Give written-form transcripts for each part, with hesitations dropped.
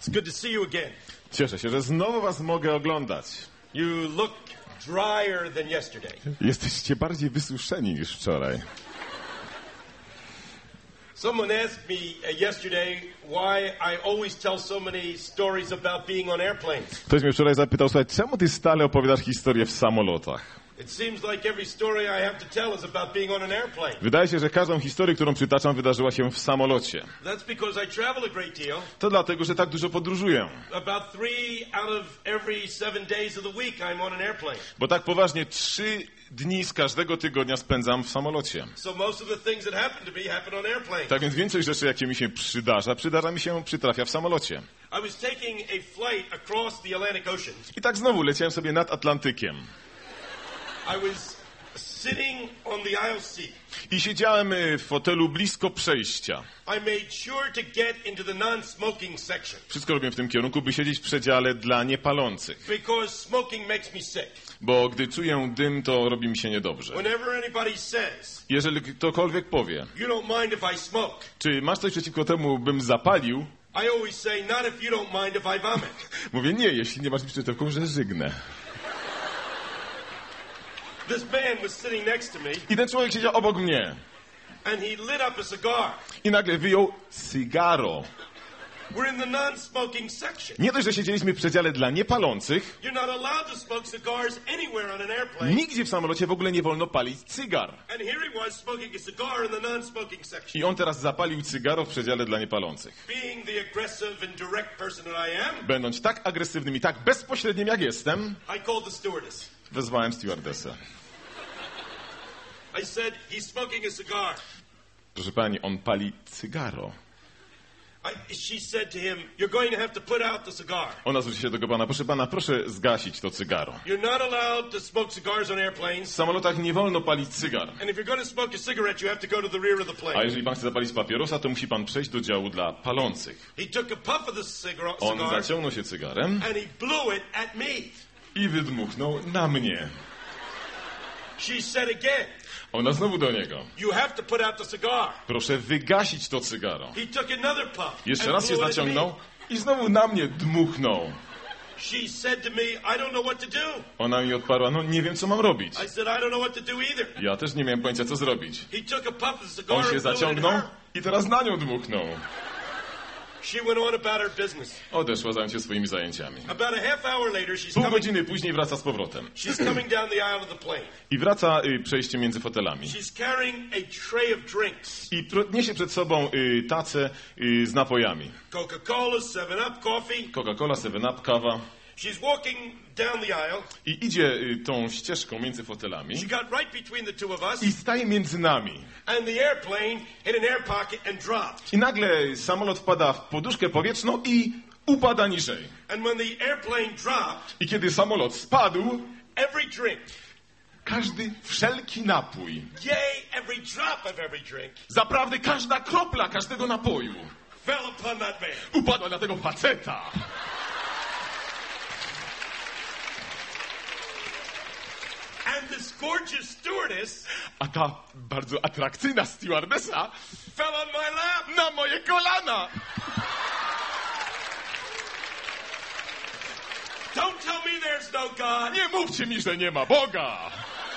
It's good to see you again. Cieszę się, że znowu was mogę oglądać. You look drier than yesterday. Jesteście bardziej wysuszeni niż wczoraj. Someone asked me yesterday why I always tell so many stories about being on airplanes. Ktoś mnie wczoraj zapytał, słuchaj, czemu ty stale opowiadasz historię w samolotach? It seems like every story I have to tell is about being on an airplane. Wydaje się, że każdą historię, którą przytaczam, wydarzyła się w samolocie. That's because I travel a great deal. To dlatego, że tak dużo podróżuję. About 3 out of every 7 days of the week I'm on an airplane. Bo tak poważnie 3 dni z każdego tygodnia spędzam w samolocie. So most of the things that happen to me happen on airplanes. Tak więc więcej rzeczy, jakie mi się przytrafia w samolocie. I was taking a flight across the Atlantic Ocean. I tak znowu leciałem sobie nad Atlantykiem. I was sitting on the aisle seat. I siedziałem w fotelu blisko przejścia. I made sure to get into the non-smoking section. Wszystko robię w tym kierunku, by siedzieć w przedziale dla niepalących. Because smoking makes me sick. Bo gdy czuję dym, to robi mi się niedobrze. Whenever anybody says, Jeżeli ktokolwiek powie, you don't mind if I smoke, czy masz coś przeciwko temu, bym zapalił, I always say, not if you don't mind if I vomit. mówię nie, jeśli nie masz nic przeciwko, że żygnę. This man was sitting next to me, I ten człowiek siedział obok mnie. and he lit up a cigar. I nagle wyjął cygaro. We're in the non-smoking section. Nie dość, że siedzieliśmy w przedziale dla niepalących, You're not allowed to smoke cigars anywhere on an airplane. nigdzie w samolocie w ogóle nie wolno palić cygar. And here he was smoking a cigar in the non-smoking section. I on teraz zapalił cygaro w przedziale dla niepalących. Being the aggressive and direct person that I am, Będąc tak agresywnym i tak bezpośrednim jak jestem, I called the stewardess. wezwałem stewardessę. I said, he's smoking a cigar. Proszę pani, on pali cygaro. She said to him, you're going to have to put out the cigar. Ona zwróci się do tego pana, proszę pana, proszę zgasić to cygaro. You're not allowed to smoke cigars on W airplanes. samolotach nie wolno palić cygar. And if you're going to smoke a cigarette, you have to go to the rear of the A plane. jeżeli pan chce zapalić papierosa, to musi pan przejść do działu dla palących. He took a puff of the On cigar zaciągnął się cygarem and he blew it at me. i wydmuchnął na mnie. She said again, Ona znowu do niego. you have to put out the cigar. Proszę wygasić to cygaro. He took another puff Jeszcze and raz się blew it at zaciągnął me. i znowu na mnie dmuchnął. She said to me, I don't know what to do. Ona mi odparła, no nie wiem co mam robić. I said, I don't know what to do either. Ja też nie miałem pojęcia co zrobić. He took a puff of the cigar On się and blew it at zaciągnął her. i teraz na nią dmuchnął. She went on about her business. Odeszła zająć się swoimi zajęciami. About a half hour later, Pół godziny później wraca z powrotem. she's coming down the aisle of the plane. I wraca przejście między fotelami. She's carrying a tray of drinks. I niesie przed sobą tacę z napojami. Coca-Cola, 7-Up, coffee. Coca-Cola, 7-Up, kawa. She's walking down the aisle. I idzie tą ścieżką między fotelami. She got right between the two of us. I staje między nami. And the airplane hit an air pocket and dropped. I nagle samolot wpada w poduszkę powietrzną i upada niżej. And when the airplane dropped, I kiedy samolot spadł, every drink, wszelki napój, yea, every drop of every drink, zaprawdę każda kropla każdego napoju fell upon that man. upadła na tego faceta. And this gorgeous stewardess A ta bardzo atrakcyjna stewardessa fell on my lap. na moje kolana. Don't tell me there's no God. Nie mówcie mi, że nie ma Boga.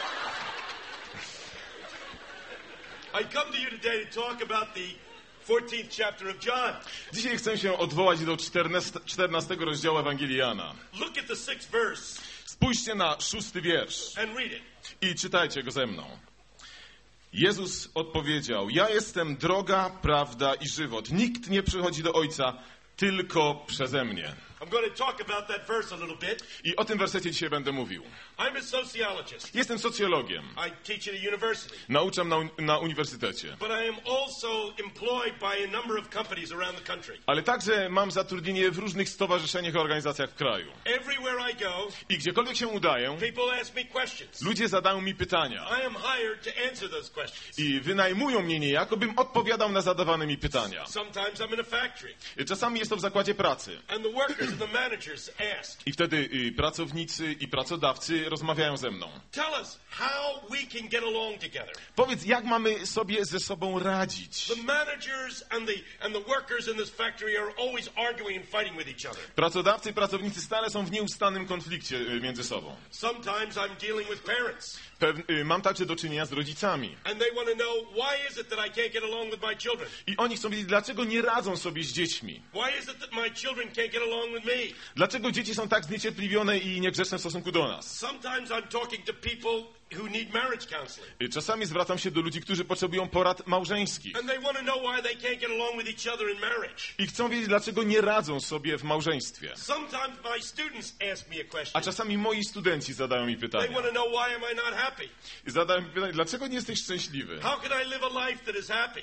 I come to you today to talk about the 14th chapter of John. Dzisiaj chcę się odwołać do 14 rozdziału Ewangelii Jana. Look at the 6th verse Spójrzcie na 6 wiersz and read it. i czytajcie go ze mną. Jezus odpowiedział, ja jestem droga, prawda i żywot. Nikt nie przychodzi do Ojca tylko przeze mnie. I'm going to talk about that verse a little bit. I o tym wersecie dzisiaj będę mówił. I'm a sociologist. Jestem socjologiem. I teach at a university. Nauczam na uniwersytecie. But I am also employed by a number of companies around the country. Ale także mam zatrudnienie w różnych stowarzyszeniach i organizacjach w kraju. Everywhere I go, I gdziekolwiek się udaję, people ask me questions. ludzie zadają mi pytania. I am hired to answer those questions. I wynajmują mnie niejako, bym odpowiadał na zadawane mi pytania. Sometimes I'm in a factory, Czasami jest to w zakładzie pracy. and the workers and the managers ask, I wtedy pracownicy i pracodawcy rozmawiają ze mną. tell us how we can get along together. Powiedz, jak mamy sobie ze sobą radzić? The managers and the workers in this factory are always arguing and fighting with each other. Pracodawcy i pracownicy stale są w nieustannym konflikcie między sobą. Sometimes I'm dealing with parents. Mam także do czynienia z rodzicami. And they want to know, why is it that I can't get along with my children? I oni chcą wiedzieć, dlaczego nie radzą sobie z dziećmi. Why is it that my children can't get along with me? Dlaczego dzieci są tak zniecierpliwione i niegrzeczne w stosunku do nas. Sometimes I'm talking to people who need marriage counseling. Czasami zwracam się do ludzi, którzy potrzebują porad małżeńskich. And they want to know why they can't get along with each other in marriage. I chcą wiedzieć, dlaczego nie radzą sobie w małżeństwie. Sometimes my students ask me a A question. czasami moi studenci zadają mi They pytania. want to know, why am I not happy? Zadają mi pytanie, dlaczego nie jesteś szczęśliwy? How can I live a life that is happy?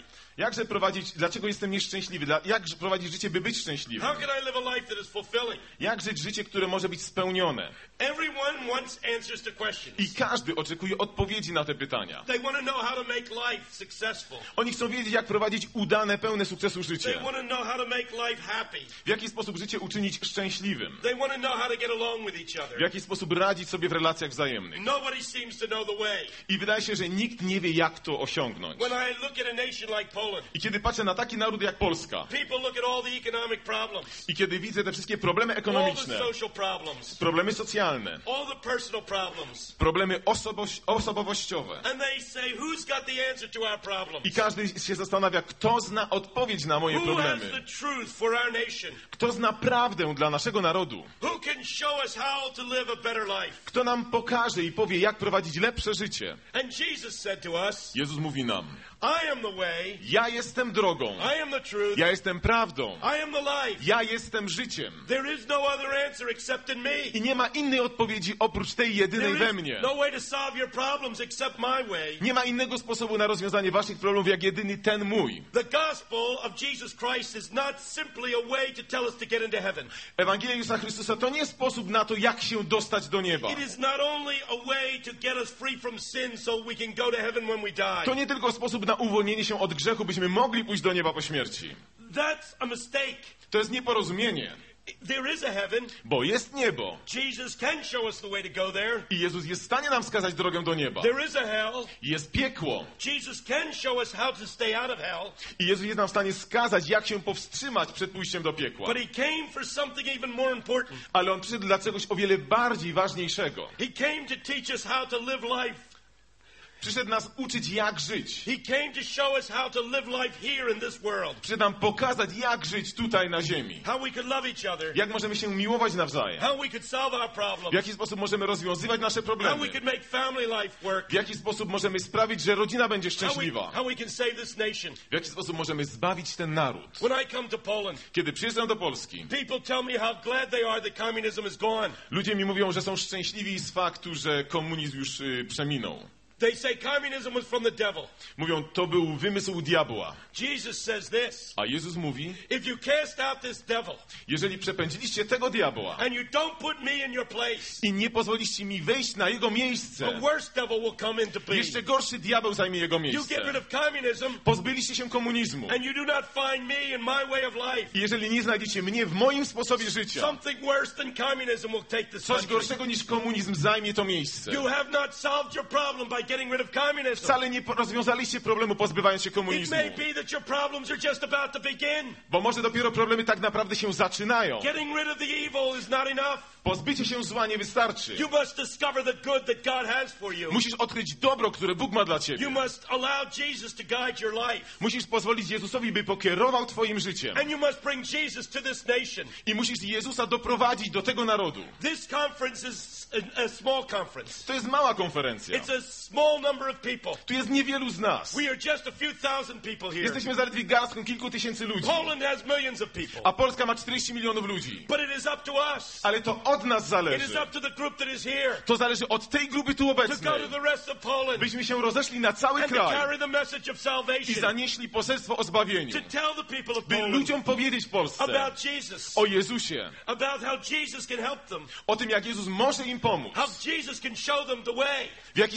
Dlaczego jestem nieszczęśliwy? Jak prowadzić życie, by być szczęśliwym? How can I live a life that is fulfilling? Jak żyć życie, które może być spełnione? Everyone wants answers to questions. I każdy oczekuje odpowiedzi na te pytania. They want to know how to make life successful. Oni chcą wiedzieć, jak prowadzić udane, pełne sukcesu They życie. want to know how to make life happy. W jaki sposób życie uczynić szczęśliwym? They want to know how to get along with each W other. jaki sposób radzić sobie w relacjach wzajemnych? Nobody seems to know the way. I wydaje się, że nikt nie wie, jak to osiągnąć. When I look at a nation like Poland, I kiedy patrzę na taki naród jak Polska people look at all the economic problems, i kiedy widzę te wszystkie problemy all the ekonomiczne, social problems, problemy socjalne, all the personal problems, problemy osobowościowe and they say, who's got the answer to our problems? i każdy się zastanawia, kto zna odpowiedź na moje Who has problemy, the truth for our nation? kto zna prawdę dla naszego narodu, Who can show us how to live a better life? kto nam pokaże i powie, jak prowadzić lepsze życie. And Jesus said to us, Jezus mówi nam, I am the way, ja jestem drogą, I am the truth, ja jestem prawdą, I am the life. ja jestem życiem. There is no other answer except in me. I nie ma innej odpowiedzi oprócz tej jedynej we There mnie. is no way to solve your problems except my way. Nie ma innego sposobu na rozwiązanie waszych problemów, jak jedyny ten mój. The gospel of Jesus Christ is not simply a way to tell us to get into heaven. Ewangelia Jezusa Chrystusa to nie sposób na to, jak się dostać do nieba. It is not only a way to get us free from sin so we can go to heaven when we die. To nie tylko sposób na uwolnienie się od grzechu, byśmy mogli pójść do nieba po śmierci. That's a mistake. To jest nieporozumienie, There is a heaven. bo jest niebo Jesus can show us the way to go there. i Jezus jest w stanie nam wskazać drogę do nieba. There is a hell. Jest piekło Jesus can show us how to stay out of hell. i Jezus jest nam w stanie wskazać, jak się powstrzymać przed pójściem do piekła. But he came for something even more important. Ale On przyszedł dla czegoś o wiele bardziej ważniejszego. He came to teach us how to live life. Przyszedł nas uczyć, jak żyć. He came to show us how to live life here in this world. Przyszedł nam pokazać, jak żyć tutaj na ziemi. How we could love each other. Jak możemy się miłować nawzajem. How we could solve our W problems. jaki sposób możemy rozwiązywać nasze How problemy. we could make family life work. W jaki sposób możemy sprawić, że rodzina będzie szczęśliwa. How we can save this nation. W jaki sposób możemy zbawić ten naród. When I come to Poland, Kiedy przyjeżdżam do Polski, people tell me how glad they are that communism is gone. ludzie mi mówią, że są szczęśliwi z faktu, że komunizm już przeminął. They say communism was from the devil. Mówią, to był wymysł diabła. Jesus says this. A Jezus mówi, If you cast out this devil jeżeli przepędziliście tego diabła and you don't put me in your place, i nie pozwoliście mi wejść na jego miejsce, the worst devil will come into being. jeszcze gorszy diabeł zajmie jego You get miejsce. rid of communism Pozbyliście się komunizmu. and you do not find me in my way of life. I jeżeli nie znajdziecie mnie w moim sposobie życia, Something worse than communism will take this coś country. gorszego niż komunizm zajmie to miejsce. You have not solved your problem by getting rid of communism. Wcale nie rozwiązaliście problemu pozbywając się It komunizmu. may be that your problems are just about to begin. Bo może dopiero problemy tak naprawdę się zaczynają. Getting rid of the evil is not enough. Pozbycie się zła nie wystarczy. You must discover the good that God has for you. Musisz odkryć dobro, które Bóg ma dla You ciebie. must allow Jesus to guide your life. Musisz pozwolić Jezusowi, by pokierował twoim życiem. And you must bring Jesus to this nation. I musisz Jezusa doprowadzić do tego narodu. This conference is a small conference. To jest mała konferencja. It's a small number of people. Tu jest niewielu z nas. We are just a few thousand people here. Jesteśmy zaledwie garstką kilku tysięcy ludzi. Poland has millions of people. A Polska ma 40 milionów ludzi. But it is up to us. Ale to od nas It is zależy. up to the group that is here To zależy od tej grupy tu to go obecnej. to the rest of Poland Byśmy się rozeszli na cały and to kraj carry the message of i salvation. zanieśli poselstwo o zbawieniu. To tell the people of By Poland ludziom powiedzieć w Polsce about Jesus. o Jezusie. About how Jesus can help them. O tym, jak Jezus może im pomóc. How Jesus can show them the way. W jaki sposób jest w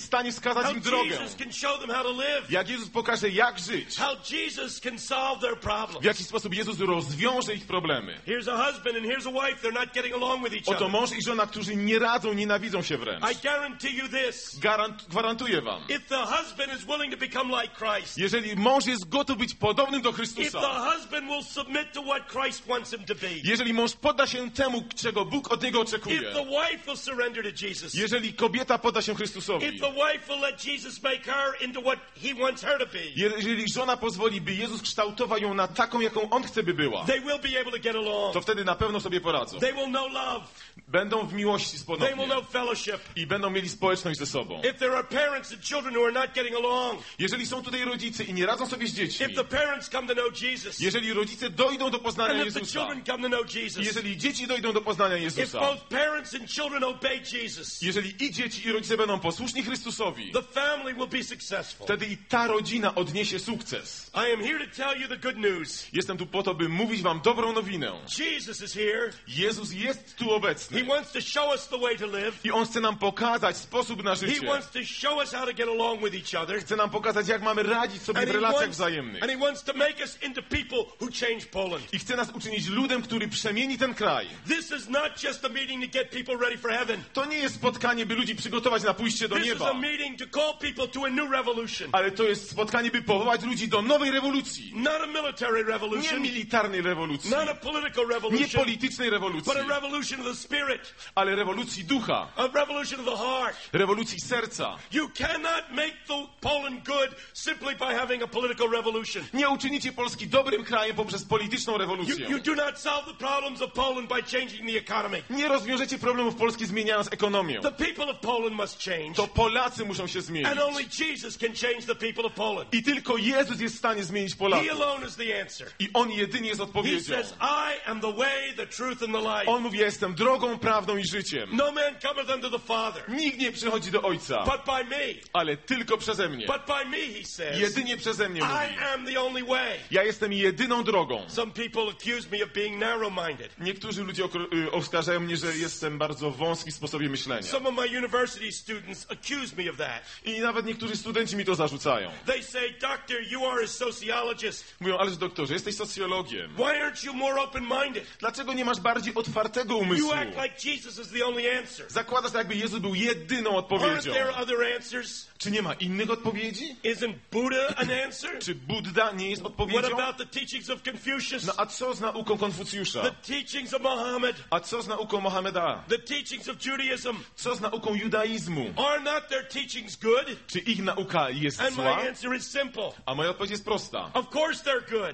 stanie wskazać How im drogę. Jesus can show them how to live. Jak Jezus pokaże, jak żyć. How Jesus can solve their W problems. jaki sposób Jezus rozwiąże ich problemy. Here's a husband and here's a wife. They're not getting along with each Oto other. mąż i żona, którzy nie radzą, nienawidzą się wręcz. I guarantee you this. Gwarantuję wam. If the husband is willing to become like Christ, Jeżeli mąż jest gotów być podobnym do if Chrystusa, the husband will submit to what Christ wants him to be, jeżeli mąż podda się temu, czego Bóg od niego if oczekuje, the wife will surrender to Jesus, jeżeli kobieta podda się Chrystusowi, if the wife will let Jesus make her into what he wants her to be, jeżeli żona pozwoli, by Jezus kształtował ją na taką, jaką On chce, by była, they will be able to get along. to wtedy na pewno sobie poradzą. They will know love. Będą w miłości They will ponownie know fellowship. i będą mieli społeczność ze sobą. If there are parents and children who are not getting along, Jeżeli są tutaj rodzice i nie radzą sobie z dziećmi, if the parents come to know Jesus, jeżeli rodzice dojdą do poznania and if the Jezusa, children come to know Jesus, jeżeli dzieci dojdą do poznania if Jezusa, both parents and children obey Jesus, jeżeli i dzieci, i rodzice będą posłuszni Chrystusowi, the family will be successful. wtedy i ta rodzina odniesie sukces. I am here to tell you the good news. Jestem tu po to, by mówić wam dobrą nowinę. Jesus is here. Jezus jest tu obecny He wants to show us the way to live. i On chce nam pokazać sposób na He życie. wants to show us how to get along with each other. Chce nam pokazać, jak mamy radzić sobie w relacjach wzajemnych. And he wants to make us into people who change Poland. I chce nas uczynić ludem, który przemieni ten kraj. This is not just a meeting to get people ready for heaven. To nie jest spotkanie, by ludzi przygotować na pójście do This is nieba. a meeting to call people to a new revolution. Ale to jest spotkanie, by powołać ludzi do nowej rewolucji. Not a military Nie revolution. militarnej rewolucji, Not a political nie revolution. politycznej rewolucji, But a revolution of the spirit. ale rewolucji ducha, A revolution of the heart. rewolucji serca. You cannot make the Poland good simply by having a political revolution. Nie uczynicie Polski dobrym krajem poprzez polityczną rewolucję. You do not solve the problems of Poland by changing the economy. Nie rozwiążecie problemów Polski zmieniając ekonomię. The people of Poland must change. To Polacy muszą się zmienić. And only Jesus can change the people of Poland. I tylko Jezus jest w stanie zmienić He Polaków. alone is the answer. I On jedynie jest He odpowiedzią. says, I am the way, the truth, and the life. On mówi, ja jestem drogą, prawdą i życiem. No man cometh unto the Father, Nikt nie przychodzi do Ojca, but by me. ale tylko przeze mnie. But by me, he says, Jedynie przeze mnie I mówi. am the only way. Ja jestem jedyną drogą. Some people accuse me of being narrow-minded. Niektórzy ludzie oskarżają mnie, że jestem bardzo wąski w sposobie myślenia. Some of my university students accuse me of that. I nawet niektórzy studenci mi to zarzucają. They say, Doctor, you are a sociologist. Mówią, ależ doktorze, jesteś socjologiem. Why aren't you more open-minded? Dlaczego nie masz bardziej otwartego You umysłu? act like Jesus is the only answer. Zakładasz, jakby Jezus był jedyną Aren't odpowiedzią. there other answers? Czy nie ma innych odpowiedzi? Isn't Buddha an answer? Czy Buddha nie jest What odpowiedzią? about the teachings of Confucius? No a co z nauką Konfucjusza? The teachings of Muhammad? A co z nauką Mohameda? The teachings of Judaism? Co z nauką judaizmu? Are not their teachings good? Czy ich nauka jest And my zła? answer is simple. A moja odpowiedź jest prosta. Of course they're good.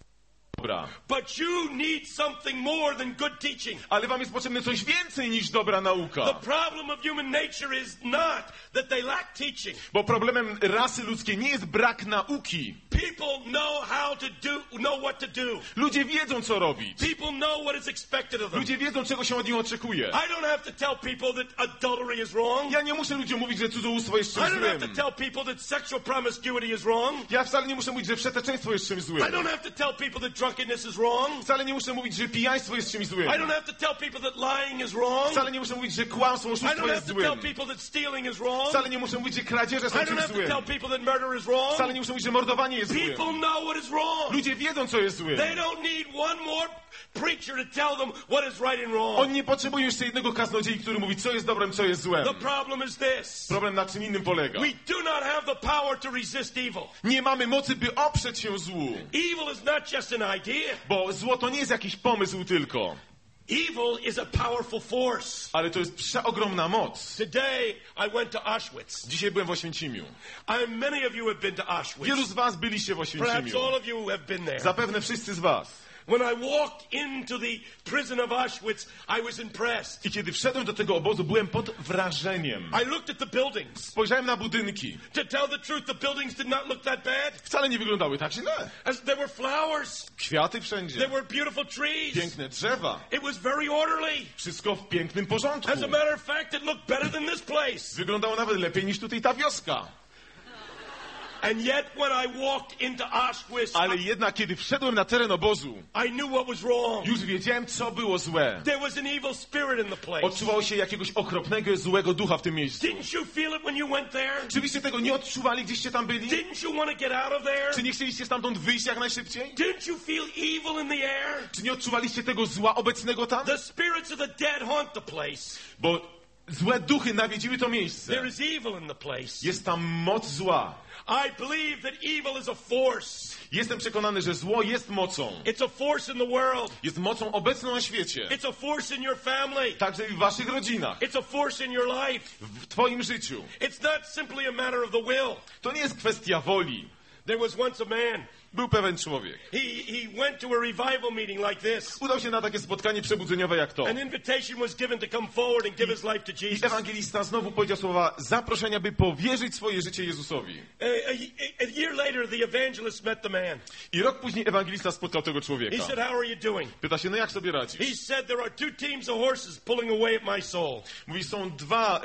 Dobra. But you need something more than good teaching. Ale wam jest potrzebne coś więcej niż dobra The nauka. problem of human nature is not that they lack teaching. Bo problemem rasy ludzkiej nie jest brak nauki. People know what to do. Ludzie wiedzą, co robić. People know what is expected of them. Ludzie wiedzą, czego się od nich oczekuje. I don't have to tell people that adultery is wrong. Ja nie muszę ludziom mówić, że cudzołóstwo jest I czymś don't have to złym. tell people that sexual promiscuity is wrong. Ja wcale nie muszę mówić, że wszeteczeństwo jest czymś I złym. don't have to tell people that drunkenness is wrong. Wcale nie muszę mówić, że pijaństwo jest czymś złym. I don't have to tell people that lying is wrong. Wcale nie muszę mówić, że kłamstwo, I oszustwo don't have jest to tell złym. people that stealing is wrong. Wcale nie muszę mówić, że kradzieże I są don't czymś have to złym. tell people that murder is wrong. Wcale nie muszę mówić, że mordowanie jest złym. People know what is wrong. Ludzie wiedzą, co jest złym. They don't need one more preacher to tell them what is right and wrong. Oni nie potrzebują jeszcze jednego kaznodziei, który mówi, co jest dobrem, co jest złem. The problem is this. Problem na czym innym polega. We do not have the power to resist evil. Nie mamy mocy, by oprzeć się złu. Evil is not just an idea. Bo zło to nie jest jakiś pomysł tylko, Evil is a powerful force. ale to jest przeogromna moc. Today I went to Auschwitz. Dzisiaj byłem w Oświęcimiu. Many of you have been to Auschwitz. Wielu z was byliście w Perhaps Oświęcimiu. all of you have been there. Zapewne wszyscy z was. When I walked into the prison of Auschwitz, I was impressed. I kiedy wszedłem do tego obozu, byłem pod wrażeniem. I looked at the buildings. Spojrzałem na budynki. To tell the truth, the buildings did not look that bad. Wcale nie wyglądały tak źle. As there were flowers, Kwiaty wszędzie. there were beautiful trees. Piękne drzewa. It was very orderly. Wszystko w pięknym porządku. As a matter of fact, it looked better than this place. Wyglądało nawet lepiej niż tutaj ta wioska. And yet when I walked into Auschwitz, Ale jednak, kiedy wszedłem na teren obozu, I knew what was wrong. już wiedziałem, co było złe. There was an evil spirit in the place. Odczuwało się jakiegoś okropnego, złego ducha w tym miejscu. Didn't you feel it when you went there? Czy byście tego nie odczuwali, gdzieście tam byli? Didn't you want to get out of there? Czy nie chcieliście stamtąd wyjść jak najszybciej? Didn't you feel evil in the air? Czy nie odczuwaliście tego zła obecnego tam? The spirits of the dead haunt the place. Bo złe duchy nawiedziły to miejsce. There is evil in the place. Jest tam moc zła. I believe that evil is a force. Jestem przekonany, że zło jest mocą. It's a force in the world. Jest mocą obecną na świecie. It's a force in your family. Także i w waszych rodzinach. It's a force in your life. W twoim życiu. It's not simply a matter of the will. To nie jest kwestia woli. There was once a man. Był pewien człowiek. He went to a revival meeting like this. Udał się na takie spotkanie przebudzeniowe jak to. An invitation was given to come forward and give his life to I Jesus. ewangelista znowu powiedział słowa zaproszenia, by powierzyć swoje życie Jezusowi. A year later, the evangelist met the man. I rok później ewangelista spotkał tego He człowieka. said, "How are you doing?" Pyta się, no jak sobie radzisz? He said, "There are two teams of horses pulling away at my soul." Mówi, są dwa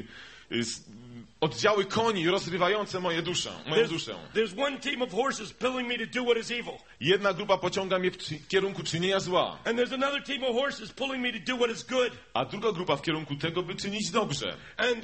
oddziały koni rozrywające moją duszę. There's one team of horses pulling me to do what is evil. Jedna grupa pociąga mnie w kierunku czynienia zła, And there's another team of horses pulling me to do what is good. a druga grupa w kierunku tego, by czynić dobrze. And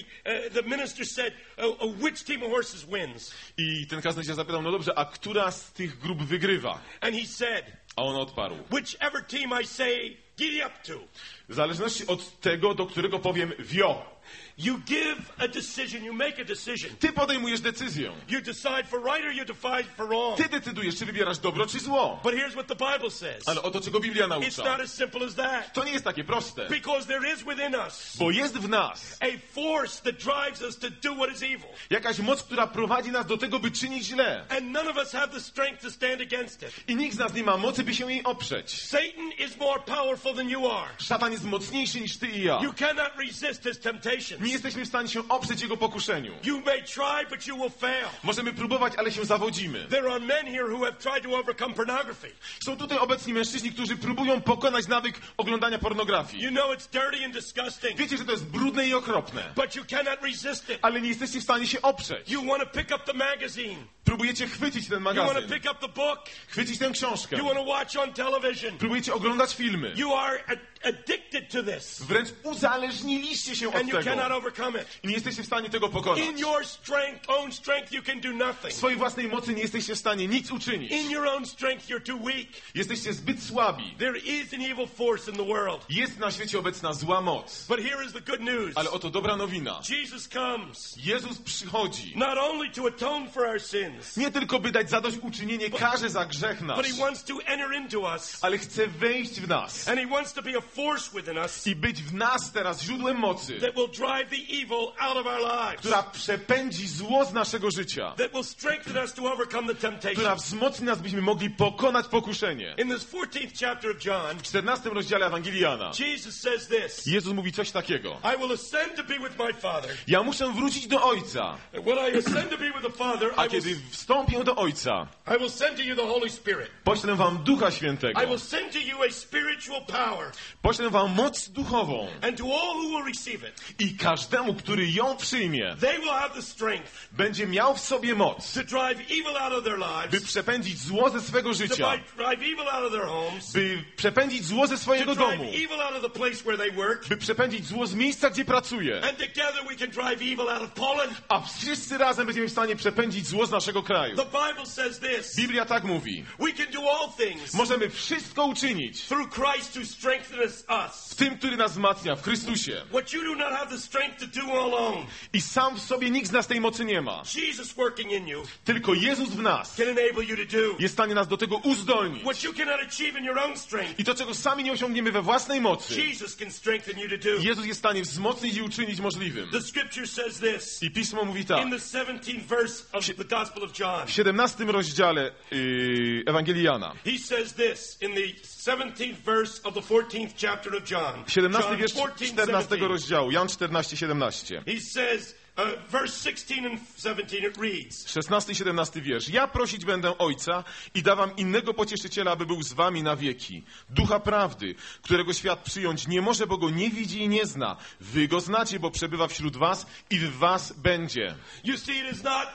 the minister said, which team of horses wins? I ten kaznodzieja zapytał, no dobrze, a która z tych grup wygrywa? And he said, A on odparł, whichever team I say, giddy up to. w zależności od tego, do którego powiem wio. You give a decision, you make a decision. Ty podejmujesz decyzję. You decide for right or you decide for wrong. Ty decydujesz, czy wybierasz dobro, czy zło. But here's what the Bible says. Ale oto czego Biblia It's not naucza. as simple as that. To nie jest takie proste, Because there is within us bo jest w nas a force that drives us to do what is evil. jakaś moc, która prowadzi nas do tego, by czynić źle. And none of us have the strength to stand against it. I nikt z nas nie ma mocy, by się jej oprzeć. Satan is more powerful than you are. Szatan jest mocniejszy niż ty i ja. You cannot resist his temptations. Nie jesteśmy w stanie się oprzeć jego pokuszeniu. You may try, but you will fail. Możemy próbować, ale się zawodzimy. There are men here who have tried to overcome pornography. Są tutaj obecni mężczyźni, którzy próbują pokonać nawyk oglądania pornografii. You know it's dirty and disgusting, Wiecie, że to jest brudne i okropne, but you cannot resist it. ale nie jesteście w stanie się oprzeć. You want to pick up the magazine. Próbujecie chwycić ten You want to magazyn, pick up the book. chwycić tę książkę. You want to watch on television. Próbujecie oglądać filmy. You are addicted to this, Wręcz uzależniliście się od and you tego cannot overcome it. i nie jesteście w stanie tego pokonać. In your own strength, you can do nothing. W swojej własnej mocy nie jesteście w stanie nic uczynić. In your own strength, you're too weak. Jesteście zbyt słabi. There is an evil force in the world. Jest na świecie obecna zła moc. But here is the good news. Ale oto dobra nowina. Jesus comes Jezus przychodzi not only to atone for our sins, nie tylko by dać zadośćuczynienie karze za grzech nasz, but he wants to enter into us. ale chce wejść w nas And he wants to be a force within us i być w nas teraz źródłem mocy, that will drive the evil out of our lives, która przepędzi zło z naszego życia, that will strengthen us to overcome the która temptation. wzmocni nas, byśmy mogli pokonać pokuszenie. In this 14th chapter of John, W 14 rozdziale Ewangelii Jana Jesus says this, Jezus mówi coś takiego. I will ascend to be with my Father. Ja muszę wrócić do Ojca, And when I ascend to be with the Father, a kiedy wstąpię do Ojca, I will send to you the Holy Spirit. poślę wam Ducha Świętego, I will send to you a spiritual power. poślę wam moc duchową And to all who will receive it, i każdemu, który ją przyjmie, they will have the strength będzie miał w sobie moc, to drive evil out of their by lives, przepędzić zło ze swego to życia, drive evil out of their homes, by przepędzić zło ze to swojego drive domu, evil out of the place where they work, by przepędzić zło z miejsca, gdzie pracuje, and together we can drive evil out of Poland. a wszyscy razem będziemy w stanie przepędzić zło z naszego kraju. The Bible says this, Biblia tak mówi. we can do all things Możemy wszystko uczynić through Christ who strengthens us. w tym, który nas wzmacnia, w Chrystusie. What you do not have the strength to do alone, I sam w sobie nikt z nas tej mocy nie ma. Jesus working in you Tylko Jezus w nas can enable you to do jest w stanie nas do tego uzdolnić. what you cannot achieve in your own strength. I to, czego sami nie osiągniemy we własnej mocy, Jesus can strengthen you to do. Jezus jest w stanie wzmocnić i uczynić możliwym. The scripture says this I Pismo mówi tak. in the 17th verse of the Gospel of John. W 17 rozdziale Ewangelii Jana. He says this in the 17th verse of the 14th chapter of John. 17 John wiersz 14, 14 17. rozdziału. Jan 14, 17. He says, verse 16 and 17, it reads, 16 i 17 wiersz. Ja prosić będę Ojca i dawam innego pocieszyciela, aby był z wami na wieki. Ducha prawdy, którego świat przyjąć nie może, bo go nie widzi i nie zna. Wy go znacie, bo przebywa wśród was i w was będzie. you see, it is not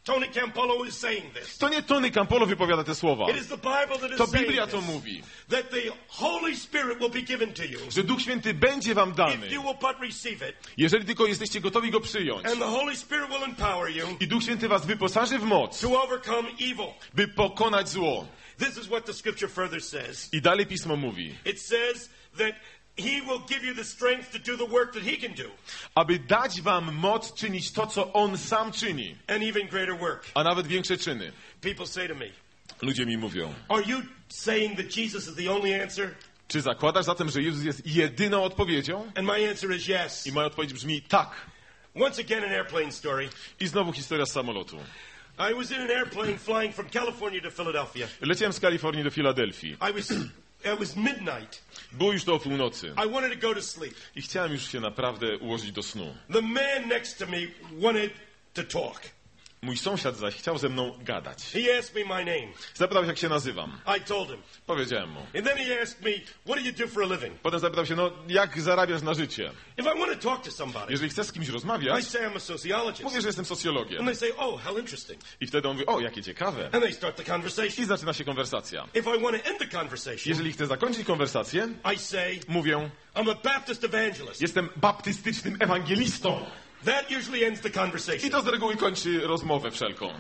Tony Campolo is saying this. To nie Tony Campolo wypowiada te słowa. It is the Bible that is To saying Biblia to this. mówi, That the Holy Spirit will be given to you. że Duch Święty będzie wam dany, If you will but receive it. jeżeli tylko jesteście gotowi go przyjąć. And the Holy Spirit will empower you I Duch Święty was wyposaży w moc, to overcome evil. by pokonać zło. This is what the scripture further says. I dalej Pismo mówi, It says that He will give you the strength to do the work that He can do. aby dać wam moc czynić to, co On sam czyni, And even greater work. a nawet większe czyny. People say to me, Ludzie mi mówią, are you saying that Jesus is the only answer? czy zakładasz zatem, że Jezus jest jedyną odpowiedzią? And my answer is yes. I moja odpowiedź brzmi tak. Once again, an airplane story. I znowu historia z samolotu. I was in an airplane flying from California to Philadelphia. Leciałem z Kalifornii do Filadelfii. It was midnight. Było już to o północy. I wanted to go to sleep. I chciałem już się naprawdę ułożyć do snu. The man next to me wanted to talk. Mój sąsiad zaś chciał ze mną gadać. He asked me my name. Zapytał się, jak się nazywam. I told him. Powiedziałem mu. And then he asked me, what do you do for a living? Potem zapytał się, no jak zarabiasz na życie? If I want to talk to somebody, Jeżeli chcesz z kimś I rozmawiać, say I'm a sociologist. mówię, że jestem socjologiem. And they say, oh, how interesting. I wtedy on mówi, o, jakie ciekawe. And they start the I conversation. zaczyna się konwersacja. If I want to end the conversation, Jeżeli chcę zakończyć konwersację, I say, mówię, I'm a Baptist evangelist. jestem baptystycznym ewangelistą. That usually ends the I conversation. to z reguły kończy rozmowę wszelką.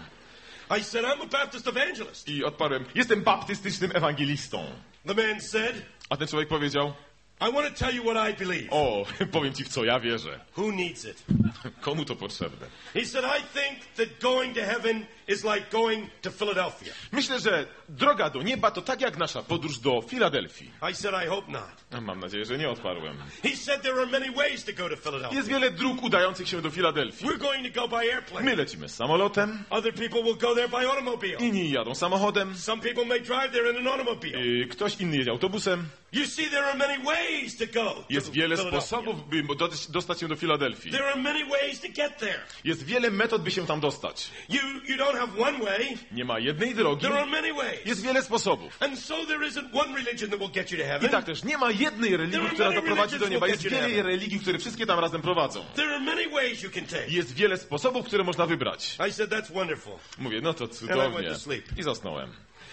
I said, I'm a Baptist evangelist. I odparłem, jestem baptystycznym ewangelistą. The man said, A ten człowiek powiedział, I want to tell you what I believe. o, powiem ci, w co ja wierzę. Who needs it? Komu to potrzebne? He said, I think that going to heaven is like going to Philadelphia. Myślę, że droga do nieba to tak jak nasza podróż do Filadelfii. I said, I hope not. Mam nadzieję, że nie odparłem. He said there are many ways to go to Philadelphia. Jest wiele dróg udających się do Filadelfii. We're going to go by airplane. My lecimy samolotem, Other people will go there by automobile. inni jadą samochodem, Some people may drive there in an automobile. ktoś inny jedzie autobusem. You see, there are many ways to go Jest to wiele Philadelphia. sposobów, by dostać się do Filadelfii. There are many ways to get there. Jest wiele metod, by się tam dostać. You don't have one way. Nie ma jednej drogi. There are many ways. Jest wiele sposobów. And so there isn't one religion that will get you to I heaven. tak też nie ma jednej religii, która doprowadzi do nieba. Jest wiele religii, które wszystkie tam razem prowadzą. There are many ways you can take. Jest wiele sposobów, które można wybrać. I said, that's wonderful. Mówię, no to And I cudownie. went to sleep. I zasnąłem.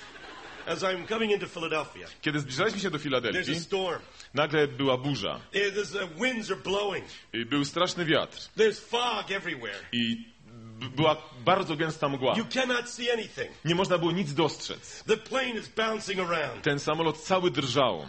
As I'm coming into Philadelphia, Kiedy zbliżaliśmy się do there's a Filadelfii, storm. nagle była burza. Winds are blowing. Był straszny wiatr. There's fog everywhere. I była bardzo gęsta mgła. You cannot see anything. Nie można było nic dostrzec. The plane is bouncing around. Ten samolot cały drżał.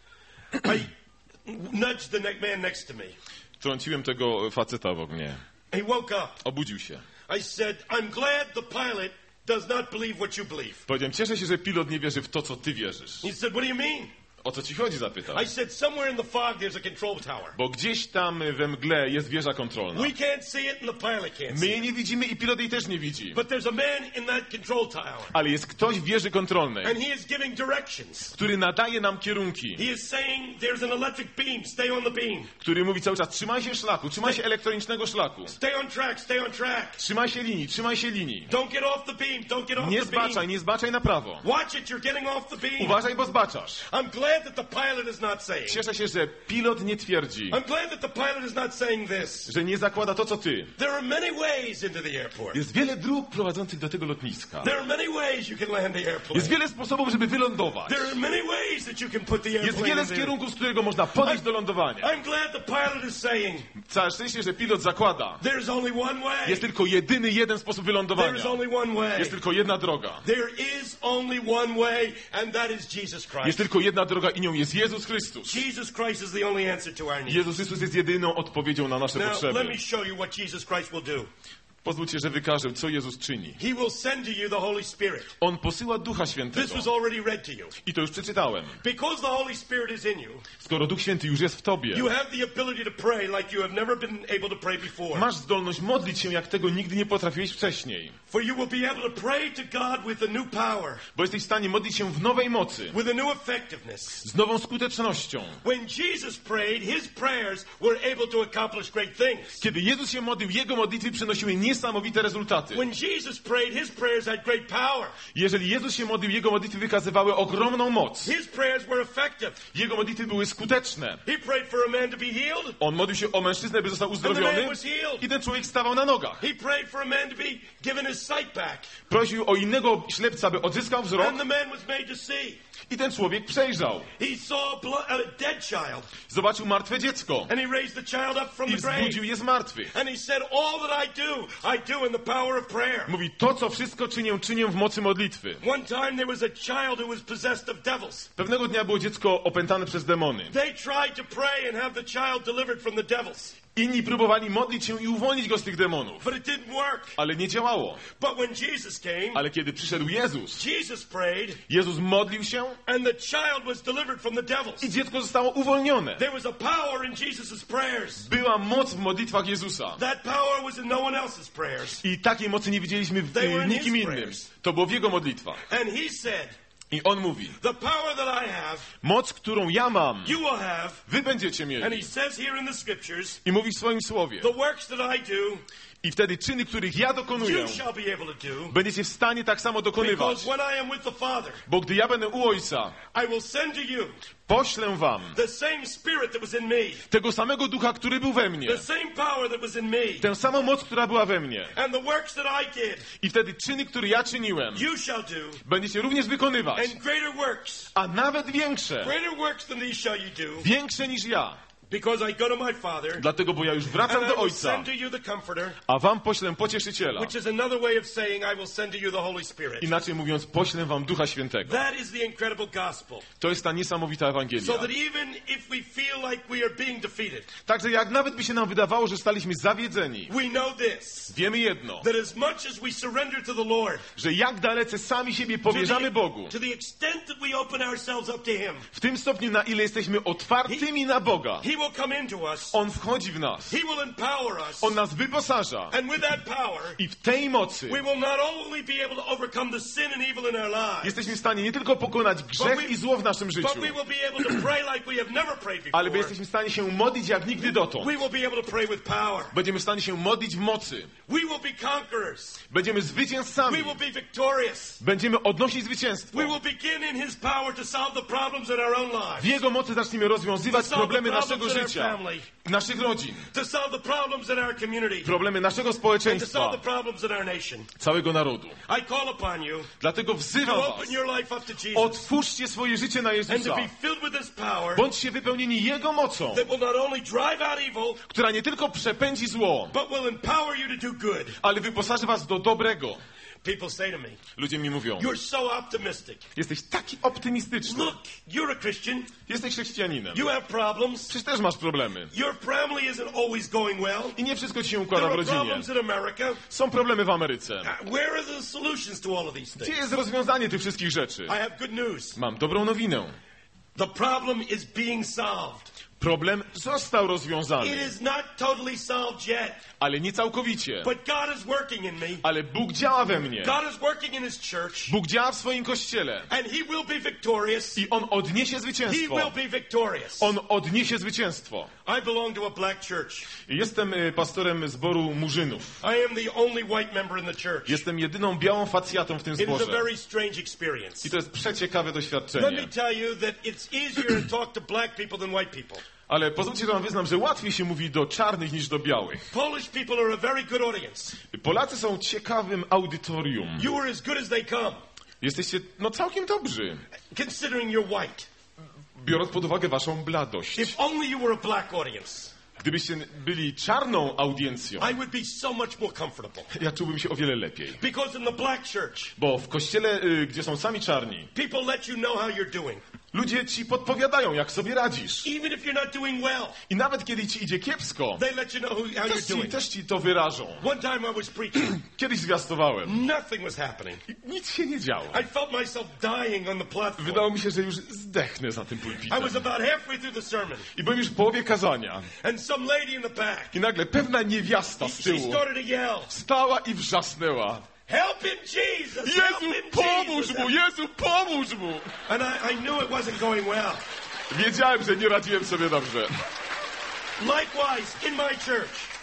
I nudged the man next to me. Trąciłem tego faceta obok mnie. He woke up. Obudził się. I said, I'm glad the pilot does not believe what you believe. Powiedziałem, cieszę się, że pilot nie wierzy w to, co ty wierzysz. He said, what do you mean? O co ci chodzi? Zapytał. I said, somewhere in the fog there's a control tower. Bo gdzieś tam we mgle jest wieża kontrolna. We can't see it and the pilot can't My see jej it. nie widzimy i pilot jej też nie widzi. But there's a man in that control tower. Ale jest ktoś w wieży kontrolnej, And he is giving directions. który nadaje nam kierunki. He is saying there's an electric beam, stay on the beam. Który mówi cały czas, trzymaj się szlaku, trzymaj się elektronicznego szlaku. Stay on track, stay on track. Trzymaj się linii, trzymaj się linii. Don't get off the beam, don't get off Nie the beam. zbaczaj, nie zbaczaj na prawo. Watch it, you're getting off the beam. Uważaj, bo zbaczasz. I'm glad that the pilot is not saying. Cieszę się, że pilot nie twierdzi, I'm glad that the pilot is not saying this. że nie zakłada to, co ty. There are many ways into the airport. Jest wiele dróg prowadzących do tego lotniska. There are many ways you can land the airplane. Jest wiele sposobów, żeby wylądować. There are many ways that you can put the Jest airplane wiele into. kierunków, z którego można podejść do lądowania. I'm glad the pilot is saying Całe szczęście, że pilot zakłada. there's only one way. Jest tylko jeden sposób wylądowania. There is only one way. Jest tylko jedna droga. There is only one way, and that is Jesus Christ. Jest tylko jedna droga i nią jest Jezus Chrystus. Jesus Christ is the only answer to our needs. Jezus Chrystus jest jedyną odpowiedzią na nasze Now, let potrzeby. me show you what Jesus Christ will do. Pozwólcie, że wykażę, co Jezus czyni. He will send to you the Holy Spirit. On posyła Ducha This Świętego. was already read to you. I to już przeczytałem. Because the Holy Spirit is in you, Skoro Duch Święty już jest w tobie, you have the ability to pray like you have never been able to pray before. masz zdolność modlić się, jak tego nigdy nie potrafiłeś wcześniej. For you will be able to pray to God with a new power, Bo jesteś w stanie modlić się w nowej mocy, with a new effectiveness. z nową skutecznością. When Jesus prayed, his prayers were able to accomplish great things. Kiedy Jezus się modlił, Jego modlitwy przynosiły niesamowite rezultaty. When Jesus prayed, his prayers had great power. Jeżeli Jezus się modlił, jego modlitwy wykazywały ogromną moc. His prayers were effective. Jego modlitwy były skuteczne. He prayed for a man to be healed. On modlił się o mężczyznę, by został And the uzdrowiony man was healed. i ten człowiek stawał na nogach. He prayed for a man to be given his sight back. Prosił o innego ślepca, by odzyskał wzrok And the man was made to see. i ten człowiek przejrzał. He saw a dead child. Zobaczył martwe dziecko And he raised the child up from i the grave. wzbudził je z martwych. And he said, all that I do in the power of prayer. Mówi, to co wszystko czynię w mocy modlitwy. One time there was a child who was possessed of devils. Pewnego dnia było dziecko opętane przez demony. They tried to pray and have the child delivered from the devils. Inni próbowali modlić się i uwolnić go z tych demonów, But it didn't work. ale nie działało. But when Jesus came, Ale kiedy przyszedł Jezus, Jesus prayed Jezus modlił się and the child was delivered from the devils. i dziecko zostało uwolnione. There was a power in Jesus' prayers. Była moc w modlitwach Jezusa. That power was in no one else's prayers. I takiej mocy nie widzieliśmy w They were in nikim his innym. prayers. To było w Jego modlitwach. And he said, I On mówi, the power that I have, moc, którą ja mam, you will have. wy będziecie And mieli. he says here in the scriptures, I mówi w swoim słowie. the works that I do, I wtedy czyny, których ja dokonuję, you shall be able to do. będziecie w stanie tak samo dokonywać. Because when I am with the Father, Bo gdy ja będę u Ojca, I will send to you poślę wam the same spirit that was in me, tego samego ducha, który był we mnie. the same power that was in me, Tę samą moc, która była we mnie. and the works that I did, I wtedy czyny, które ja czyniłem, you shall do, będziecie również wykonywać. and greater works, A nawet większe. greater works than these shall you do, Większe niż ja. because I go to my Father, Dlatego, bo ja już wracam and I do will Ojca, send to you the Comforter, a wam poślę Pocieszyciela. which is another way of saying I will send to you the Holy Spirit. Inaczej mówiąc, poślę wam Ducha Świętego. That is the incredible gospel. To jest ta niesamowita Ewangelia. So that even if we feel like we are being defeated, Także jak nawet by się nam wydawało, że staliśmy zawiedzeni, we know this, wiemy jedno, that as much as we surrender to the Lord, że jak dalece sami siebie powierzamy Bogu, to the extent that we open ourselves up to Him, w tym stopniu, na ile jesteśmy otwartymi na Boga, He will come into us. On wchodzi w nas. He will empower us. On nas wyposaża. And with that power, I w tej mocy we will not only be able to overcome the sin and evil in our lives, jesteśmy w stanie nie tylko pokonać grzech i zło w naszym życiu, but we will be able to pray like we have never prayed ale before. jesteśmy w stanie się modlić jak nigdy dotąd. We will be able to pray with power. Będziemy w stanie się modlić w mocy. We will be conquerors. Będziemy We zwycięzcami. will be victorious. Będziemy odnosić zwycięstwo. We will begin in His power to solve the problems in our own W lives. Jego mocy zaczniemy rozwiązywać problemy naszego życia, naszych rodzin, To solve the problems in our community. problemy naszego And to społeczeństwa, solve the problems in our nation. całego narodu. I call upon you Dlatego to wzywam was, open your life up to Jesus. otwórzcie swoje życie na And to Jezusa. be filled with His power Bądźcie wypełnieni Jego mocą, that will not only drive out evil, która nie tylko przepędzi zło, but will empower you to do good. ale wyposaży was do dobrego. People say to me, Ludzie mi mówią, you're so optimistic. jesteś taki optymistyczny. Look, you're a Christian. Jesteś chrześcijaninem. You have problems. Przecież też masz problemy. Your family isn't always going well. I nie wszystko ci się There układa w are rodzinie. problems in America. Są problemy w Ameryce. Where are the solutions to all of these Gdzie things? jest rozwiązanie tych wszystkich rzeczy? I have good news. Mam dobrą nowinę. The problem is being solved. Problem został It rozwiązany, is not totally solved yet, ale nie całkowicie. but God is working in me. Ale Bóg działa we mnie. God is working in His church, Bóg działa w swoim kościele. and He will be victorious. I On odniesie He zwycięstwo. will be victorious. On odniesie zwycięstwo. I belong to a black church. Jestem pastorem zboru Murzynów. I am the only white member in the church. Jestem jedyną białą facjatą w tym It is a zborze. very strange experience. I to jest przeciekawe Let me doświadczenie. tell you that it's easier to talk to black people than white people. Ale pozwólcie, że wam wyznam, że łatwiej się mówi do czarnych niż do białych. Polish people are a very good audience. Polacy są ciekawym audytorium. You are as good as they come, Jesteście, całkiem dobrzy, considering you're white. biorąc pod uwagę waszą bladość. If only you were a black audience, Gdybyście byli czarną audiencją, I would be so much more comfortable. ja czułbym się o wiele lepiej. Because in the black church, Bo w kościele, gdzie są sami czarni, people let you know how you're doing. ludzie ci podpowiadają, jak sobie radzisz. Even if you're not doing well, I nawet kiedy ci idzie kiepsko, they let you know how you're doing. też ci to wyrażą. One time I was preaching. Kiedyś zwiastowałem. Nothing was happening. Nic się nie działo. I felt myself dying on the platform. Wydało mi się, że już zdechnę za tym I pulpitem. was about halfway through the sermon, I byłem już w połowie kazania. and some lady in the back, I nagle pewna niewiasta z she tyłu started to yell, stała i wrzasnęła. "Help him, Jesus! Help Jezu, him, pomóż Jesus!" mu! Jezu, pomóż mu! And I knew it wasn't going well. Wiedziałem, że nie radziłem sobie dobrze. Likewise, in my church,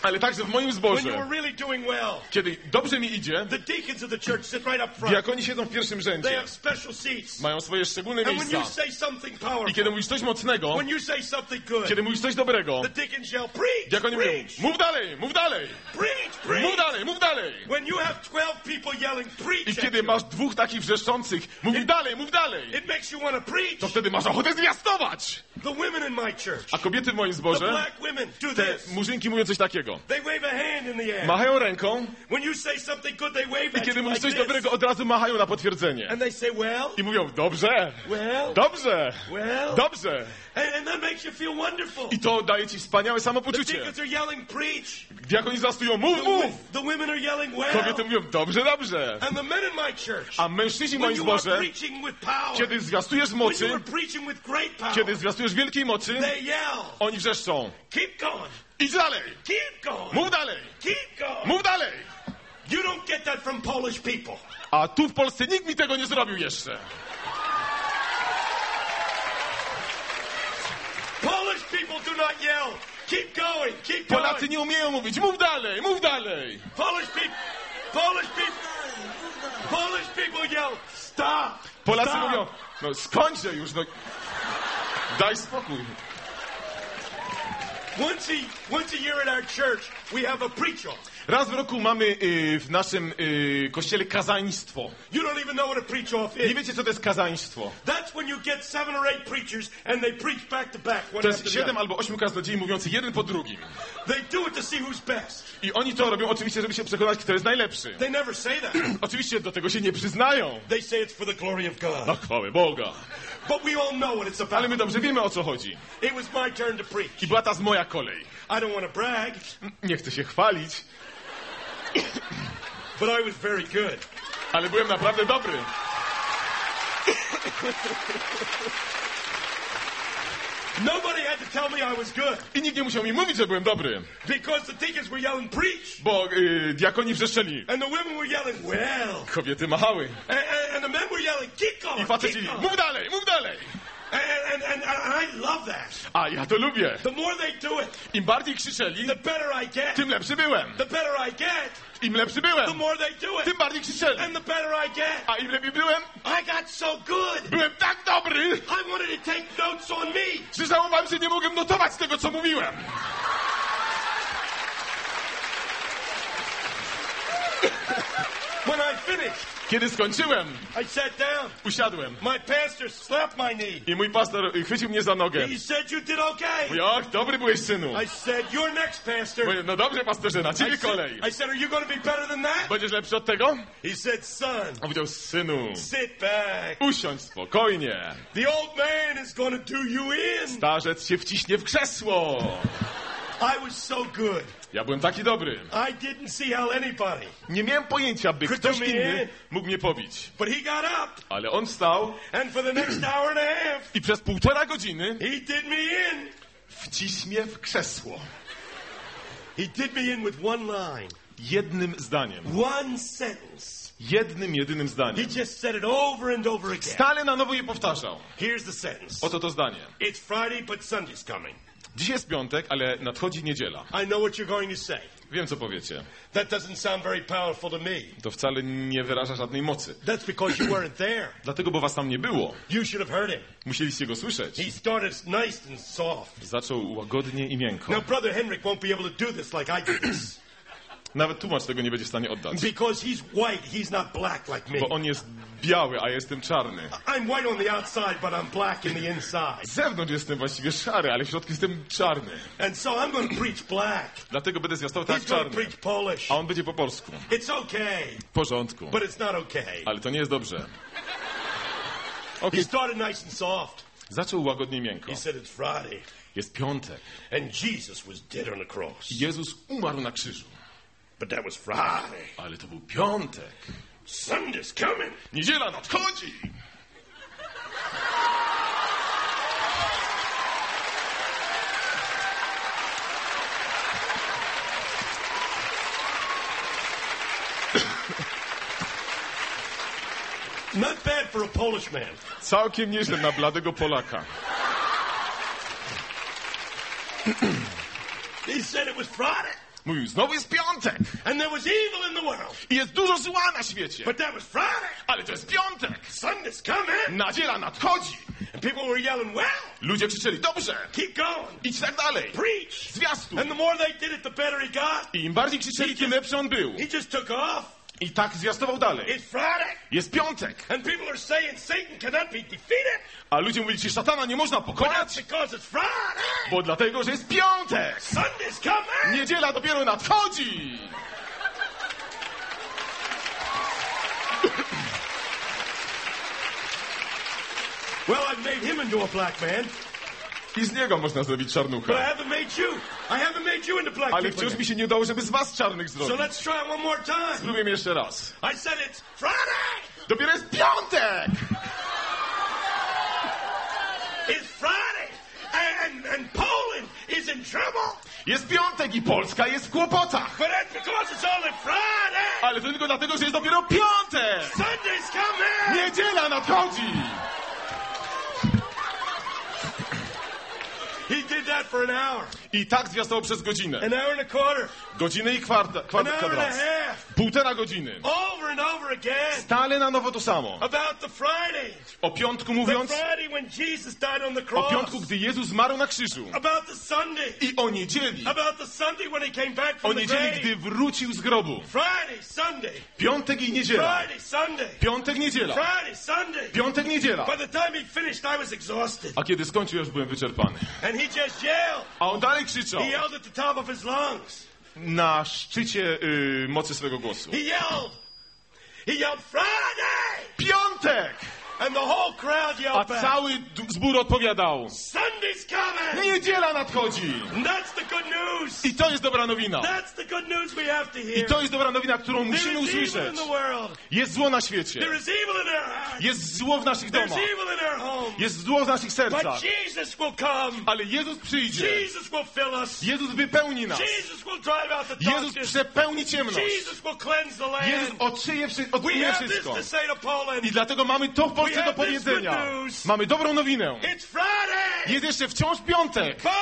Ale także w moim when you zborze, are really doing well, kiedy dobrze mi idzie, the deacons of the church sit right up front. diakoni siedzą w pierwszym They rzędzie. have special seats. Mają swoje szczególne And when you miejsca. say something I powerful, kiedy mówisz coś mocnego, when you say something good, kiedy mówisz coś dobrego, the deacons yell, preach, diakoni mówią, preach, mów dalej, mów dalej, preach, mów preach. dalej, mów dalej. When you have 12 people yelling, preach, I at kiedy you, masz dwóch takich wrzeszczących, mów dalej, mów dalej, it makes you want to preach. to wtedy masz ochotę zwiastować. The women in my church, A kobiety w moim the zborze, black women, do te this. murzynki mówią coś takiego. They wave a hand in the air. Machają ręką When you say something good, they wave i at kiedy you mówisz like coś this. dobrego, od razu machają na potwierdzenie. And they say, well, I mówią, dobrze, well, dobrze, well. dobrze. And that makes you feel wonderful. I to daje ci wspaniałe The samopoczucie. deacons are yelling, preach. Diakoni zastują, mów, The, mów. the women are yelling, well. Kobiety mówią, dobrze, dobrze. And the men in my church, A mężczyźni w when moim you are zborze, preaching with power, kiedy zwiastujesz when mocy, you are preaching with great power, kiedy zwiastujesz wielkiej mocy, they yell, oni wrzeszczą. keep going, Idź dalej, keep going, mów dalej, keep going. mów dalej. You don't get that from Polish people. A tu w Polsce nikt mi tego nie zrobił jeszcze. Polish people do not yell, keep going, keep Polacy going. nie umieją mówić, mów dalej, mów dalej. Polish people yell, stop. Polacy stop. mówią, no skończę już, no daj spokój. Once a year at our church, we have a preach-off. Raz w roku mamy w naszym kościele kazaństwo. You don't even know what a preach-off Nie is. wiecie, co to jest kazaństwo? That's when you get 7 or 8 preachers and they preach back to back. One To after jest the 7 other. albo 8 kaznodziei mówiący jeden po drugim. They do it to see who's best. I oni to robią oczywiście, żeby się przekonać, kto jest najlepszy. They never say that. Oczywiście do tego się nie przyznają. They say it's for the glory of God. Na chwałę Boga. But we all know what it's Ale about. my dobrze wiemy, o co chodzi. It was my turn to preach. I była ta z moja kolej. I don't want to brag, Nie chcę się chwalić, but I was very good. ale byłem naprawdę dobry. Nobody had to tell me I was good I nikt nie musiał mi mówić, że byłem dobry. because the deacons were yelling, preach. Bo diakoni wrzeszczeli. And the women were yelling, well. Kobiety machały. And the men were yelling, keep I going, faceci, keep going. mów dalej, mów dalej. And I love that. A ja to lubię. The more they do it, Im bardziej krzyczeli, the better I get. tym lepszy byłem. The better I get, Im lepszy the byłem, more they do it. tym bardziej krzyczeli. And the better I get. A im lepiej byłem, I got so good. byłem tak dobry, I wanted to take notes on me. że żałowałem, że nie mogłem notować tego, co mówiłem. When I finished, Kiedy skończyłem, I sat down. usiadłem. My pastor slapped my knee. I mój pastor chwycił mnie za nogę. He said, you did okay. Mówi, ach, dobry byłeś, synu. I said, you're next, pastor. Mówię, no dobrze, pastorze, na ciebie kolej. I said, are you going to be better than that? Będziesz lepszy od tego? He said, son, On powiedział, synu, sit back. usiądź spokojnie. The old man is going to do you in. Starzec się wciśnie w krzesło. I was so good. Ja byłem taki dobry. I didn't see how anybody. Nie miałem pojęcia, by Could ktoś do me inny in. mógł mnie pobić. But he got up, Ale on wstał and for the next hour and a half, i przez 1,5 godziny he did me in. wciś mnie w krzesło. He did me in with one line, Jednym zdaniem. one sentence. Jednym, jedynym He zdaniem. just said it over and over again. Stale na nowo je powtarzał. Here's the sentence. Oto to zdanie. It's Friday, but Sunday's coming. Dziś jest piątek, ale nadchodzi niedziela. I know what you're going to say. Wiem, co powiecie. That doesn't sound very powerful to me. To wcale nie wyraża żadnej mocy. That's because you weren't there. Dlatego, bo was tam nie było. You should have heard him. Musieliście go słyszeć. He started nice and soft. Zaczął łagodnie i miękko. Now, Brother Henrik won't be able to do this like I do this. Nawet tłumacz tego nie będzie w stanie oddać. Because he's white, he's not black like me. Bo on jest biały, a ja jestem czarny. I'm white on the outside, but I'm black in the inside. Z zewnątrz jestem właściwie szary, ale w środku jestem czarny. And so I'm going to preach black. Dlatego będę zwiastował tak He's going to czarny. preach Polish. A on będzie po polsku. It's okay, W porządku. but it's not okay. Ale to nie jest dobrze. He Okej. started nice and soft. Zaczął łagodnie i miękko. He said it's Friday. Jest piątek. And Jesus was dead on the cross. Jezus umarł na krzyżu. But that was Friday. Ale to był piątek. Sunday's coming. Niedziela nadchodzi. Not bad for a Polish man. Całkiem nieźle na bladego Polaka. He said it was Friday. Mówił, znowu jest piątek. And there was evil in the world. I jest dużo zła na świecie. But that was Friday. Ale to jest piątek. Sunday's coming. Niedziela nadchodzi. And people were yelling, well, Ludzie krzyczeli, dobrze, keep going. idź tak dalej. Preach. Zwiastuj. And the more they did it, the better he got. I im bardziej krzyczeli, tym lepszy on był. He just took off. I tak zwiastował dalej. It's Friday. Jest piątek. And people are saying Satan cannot be defeated. A ludzie mówili, że szatana nie można But pokonać, that's because it's Friday. bo dlatego, że jest piątek. Sunday's coming. Niedziela dopiero nadchodzi. Well, I've made him into a black man. I z niego można zrobić But czarnucha. I haven't made you. I haven't made you into black Ale people wciąż yet. mi się nie udało, żeby z was czarnych So zrobić. let's try it one more time. Spróbujemy jeszcze raz. I said it's Friday. Dopiero jest piątek! It's Friday. And Poland is in trouble. Jest piątek i Polska jest w kłopotach. But that's because it's only Friday. Ale to tylko dlatego, że jest dopiero piątek! Sunday's coming. Niedziela nadchodzi! He did that for an hour. I tak zwiastował przez godzinę. An hour and a quarter. Godzinę i An kwadrat hour and a kwadrat. half. Półtora godziny. Over and over again. Stale na nowo to samo. About the Friday. O piątku The mówiąc, Friday when Jesus died on the o cross. piątku, gdy Jezus zmarł na krzyżu. About the Sunday. I o niedzieli, About the Sunday when he came back o from the niedzieli, grave. gdy wrócił z grobu. Friday, Sunday. Piątek i niedziela. Friday, Sunday. Piątek, niedziela. Friday, Sunday. Piątek, niedziela. By the time he finished, I was exhausted. A kiedy skończył, już byłem wyczerpany. And he just yelled. A on dalej krzyczał He yelled at the top of his lungs. na szczycie mocy swego głosu. He yelled, Friday! Piątek! And the whole crowd A yelled back. cały zbór odpowiadał. Sunday's coming! Niedziela nadchodzi! And that's the good news. I to jest dobra nowina. That's the good news we have to I hear. to jest dobra nowina, którą There musimy is evil in usłyszeć. the world. Jest zło na świecie. There is evil in our hearts. Jest zło w naszych There's domach. evil in our homes. Jest zło w naszych sercach. But Jesus will come. Ale Jezus przyjdzie. Jesus will fill us. Jezus wypełni nas. Jesus will drive out the Jezus darkness. przepełni ciemność. Jesus will cleanse the Jezus land. oczyje We odmyje have this wszystko. to say to Poland. I dlatego mamy to w Polsce We do have this powiedzenia. good news. Mamy dobrą nowinę. It's Friday. Jest jeszcze wciąż piątek. But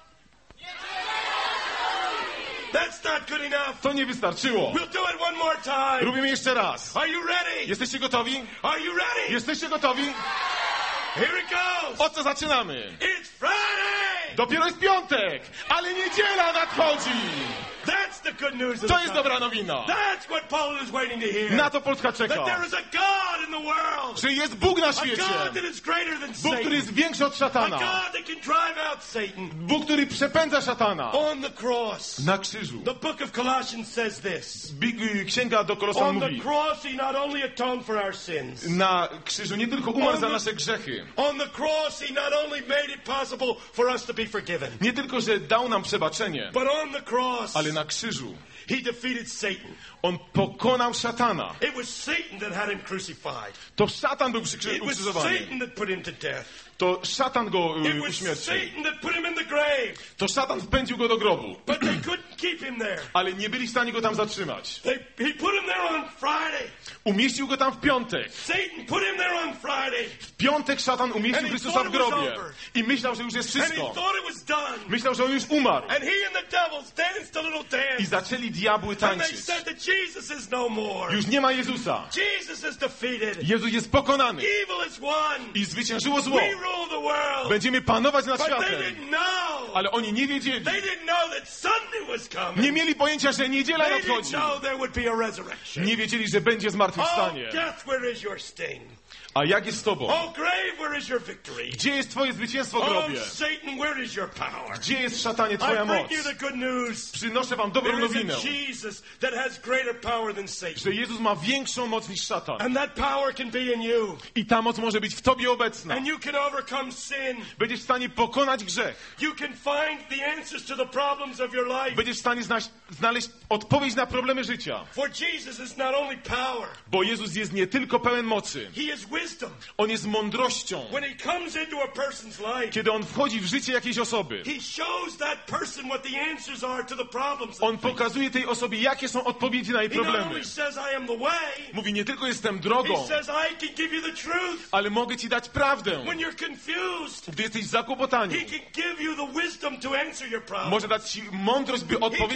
that's not good enough. To nie wystarczyło. We'll do it one more time. Robimy jeszcze raz. Are you ready? Jesteście gotowi? Are you ready? Jesteście gotowi? Here it goes. O co zaczynamy? It's Friday. Dopiero jest piątek, ale niedziela nadchodzi. That's the good news of To the jest time. dobra nowina. That's what Poland is waiting to hear. Na to Polska czeka. That there is a God in the world. Że jest Bóg na A świecie. God that is greater than Bóg, Satan. który jest większy od A szatana. God that can drive out Satan. Bóg, który przepędza szatana. On the cross. Na krzyżu. The book of Colossians says this. Księga do Kolosan On the mówi. cross he not only atoned for our sins. Na krzyżu nie tylko umarł za nasze grzechy. On the cross he not only made it possible for us to be forgiven. Nie tylko, że dał nam przebaczenie, But on the cross ale na krzyżu he defeated Satan. on pokonał szatana. It was Satan that had him crucified. To szatan był It was ukrzyżowany. Satan that put him to death. To szatan go It was uśmiercił. Satan that put him in the grave. To szatan wpędził go do grobu. But they couldn't keep him there. Ale nie byli w stanie go tam zatrzymać. He put him there on Friday. Umieścił go tam w piątek. Satan put him there on Friday. W piątek szatan umieścił And he Chrystusa w thought it was grobie. over. I myślał, że już jest And he wszystko. thought it was done. Myślał, że on już umarł. And he and the devils danced a little I dance. zaczęli diabły And they tańczyć. said that Jesus is no more. Już nie ma Jezusa. Jesus is defeated. Jezus jest pokonany. Evil is won. I zwyciężyło zło. We rule the world. Będziemy panować nad But they światem. didn't know. Ale oni nie wiedzieli. They didn't know that Sunday was coming. Nie mieli pojęcia, że niedziela They didn't nadchodzi. know there would be a resurrection. Nie wiedzieli, że będzie Oh, zmartwychwstanie. death, where is your sting? A jak jest z tobą? Oh, grave, where is your victory? Gdzie jest twoje zwycięstwo w Oh, grobie? Satan, where is your power? Gdzie jest szatanie I twoja moc? bring you the good news. Przynoszę wam dobrą There is nowinę, a Jesus that has greater power than Satan. że Jezus ma większą moc niż szatan. And that power can be in you. I ta moc może być w tobie obecna. And you can overcome sin. Będziesz w stanie pokonać grzech. You can find the answers to the problems of your life. Będziesz w stanie znaleźć odpowiedź na problemy życia. For Jesus is not only power, Bo Jezus jest nie tylko pełen mocy. he is wisdom. On jest mądrością. When he comes into a person's life, Kiedy On wchodzi w życie jakiejś osoby, he shows that person what the answers are to the problems. On pokazuje tej osobie, jakie są odpowiedzi na jej He not problemy. only says, I am the way, Mówi, nie tylko jestem he drogą, says, I can give you the truth. ale mogę ci dać prawdę. When you're confused, Gdy jesteś he zakłopotany, can give you the wisdom to answer your problem. może dać ci mądrość, by He can odpowiedzieć na give you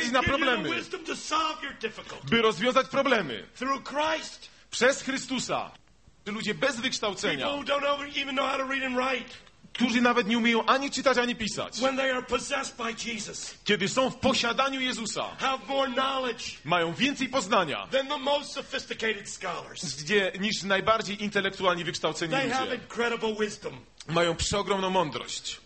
problemy. wisdom to solve your difficulty. By rozwiązać problemy. Through Christ. Przez Chrystusa. Ludzie bez wykształcenia, People who don't even know how to read and write. którzy nawet nie umieją ani czytać, ani pisać. When they are possessed by Jesus. Kiedy są w posiadaniu Jezusa, Have more knowledge mają więcej poznania than the most sophisticated scholars. niż najbardziej intelektualnie wykształceni They have ludzie. incredible wisdom. Mają przeogromną mądrość.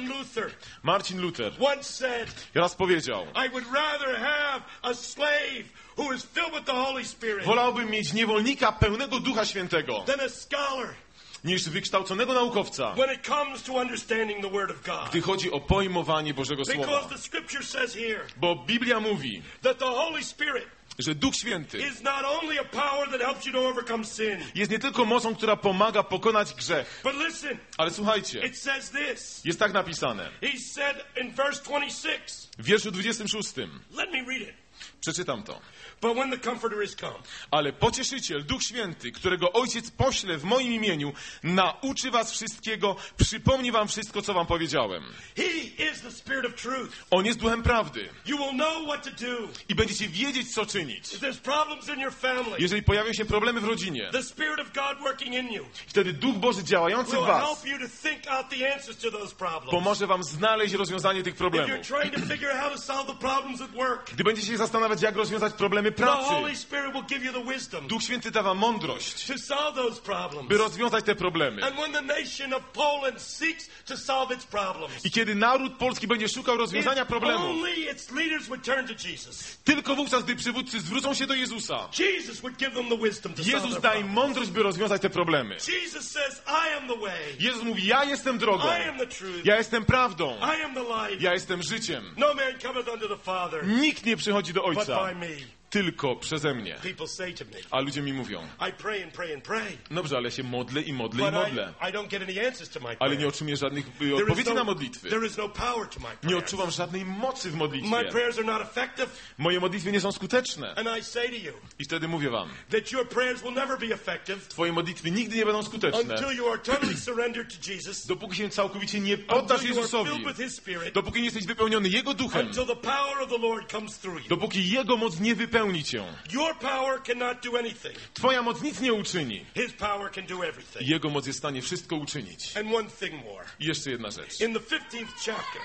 Martin Luther once said, raz powiedział: I would rather have a slave who is filled with the Holy Spirit wolałbym mieć niewolnika pełnego Ducha Świętego than a scholar niż wykształconego naukowca, when it comes to understanding the Word of God. gdy chodzi o pojmowanie Bożego Słowa. Because the Scripture says here Bo Biblia mówi, that the Holy Spirit że Duch Święty is not only a power that helps you to overcome sin. jest nie tylko mocą, która pomaga pokonać grzech. But listen, ale słuchajcie, it says this. Jest tak napisane. He said in verse 26. W wierszu 26. Let me read it. Przeczytam to. But when the Comforter is come, ale Pocieszyciel, Duch Święty, którego Ojciec pośle w moim imieniu, nauczy was wszystkiego, przypomni wam wszystko, co wam powiedziałem. He is the Spirit of truth. On jest Duchem Prawdy. You will know what to do. I będziecie wiedzieć, co czynić. If there's problems in your family, jeżeli pojawią się problemy w rodzinie, the Spirit of God working in you, wtedy Duch Boży działający w will was help you to think out the answers to those problems. pomoże wam znaleźć rozwiązanie tych If problemów. you're trying to figure out how to solve the problems at work, Gdy będziecie się zastanawiać, jak rozwiązać problemy the pracy, Holy Spirit will give you the wisdom Duch Święty da wam mądrość, to solve those problems. by rozwiązać te problemy. And when the nation of Poland seeks to solve its problems, I kiedy naród polski będzie szukał rozwiązania if problemu, only its leaders would turn to Jesus. tylko wówczas, gdy przywódcy zwrócą się do Jezusa, Jesus would give them the wisdom to solve Jezus their da im problems. mądrość, by rozwiązać te problemy. Jesus says, I am the way. Jezus mówi, ja jestem drogą, I am the truth. ja jestem prawdą, I am the life. ja jestem życiem. No man cometh unto the Father Nikt nie przychodzi do but Ojca, by me. tylko przeze mnie. People say to me, A ludzie mi mówią, I pray and pray and pray, dobrze, ale się modlę i modlę i but modlę, I don't get any answers to my ale prayer. nie otrzymuję żadnych There is odpowiedzi na modlitwy. there is no power to my Nie prayer. odczuwam żadnej mocy w My modlitwie. prayers are not effective, Moje modlitwy nie są skuteczne. and I say to you I wtedy mówię wam, that your prayers will never be effective twoje modlitwy nigdy nie będą skuteczne, until you are totally surrendered to Jesus, dopóki się całkowicie nie poddasz until you are Jezusowi, filled with His Spirit, dopóki nie jesteś wypełniony Jego duchem, until the power of the Lord comes through you. dopóki Jego moc nie wypełni cię. Your power cannot do anything. Twoja moc nic nie uczyni. His power can do everything. Jego moc jest w stanie wszystko uczynić. And one thing more. I jeszcze jedna rzecz. In the 15th chapter,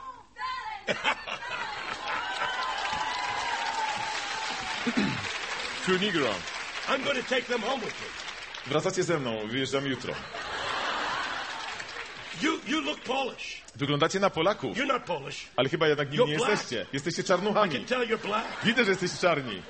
Kunigro, I'm going to take them home with me. wracacie ze mną, wyjeżdżam jutro. You look Polish. Wyglądacie na Polaków, You're not Polish. ale chyba jednak nim nie You're black. jesteście. Jesteście I czarnuchami. can tell you're black. Widzę, że jesteście czarni.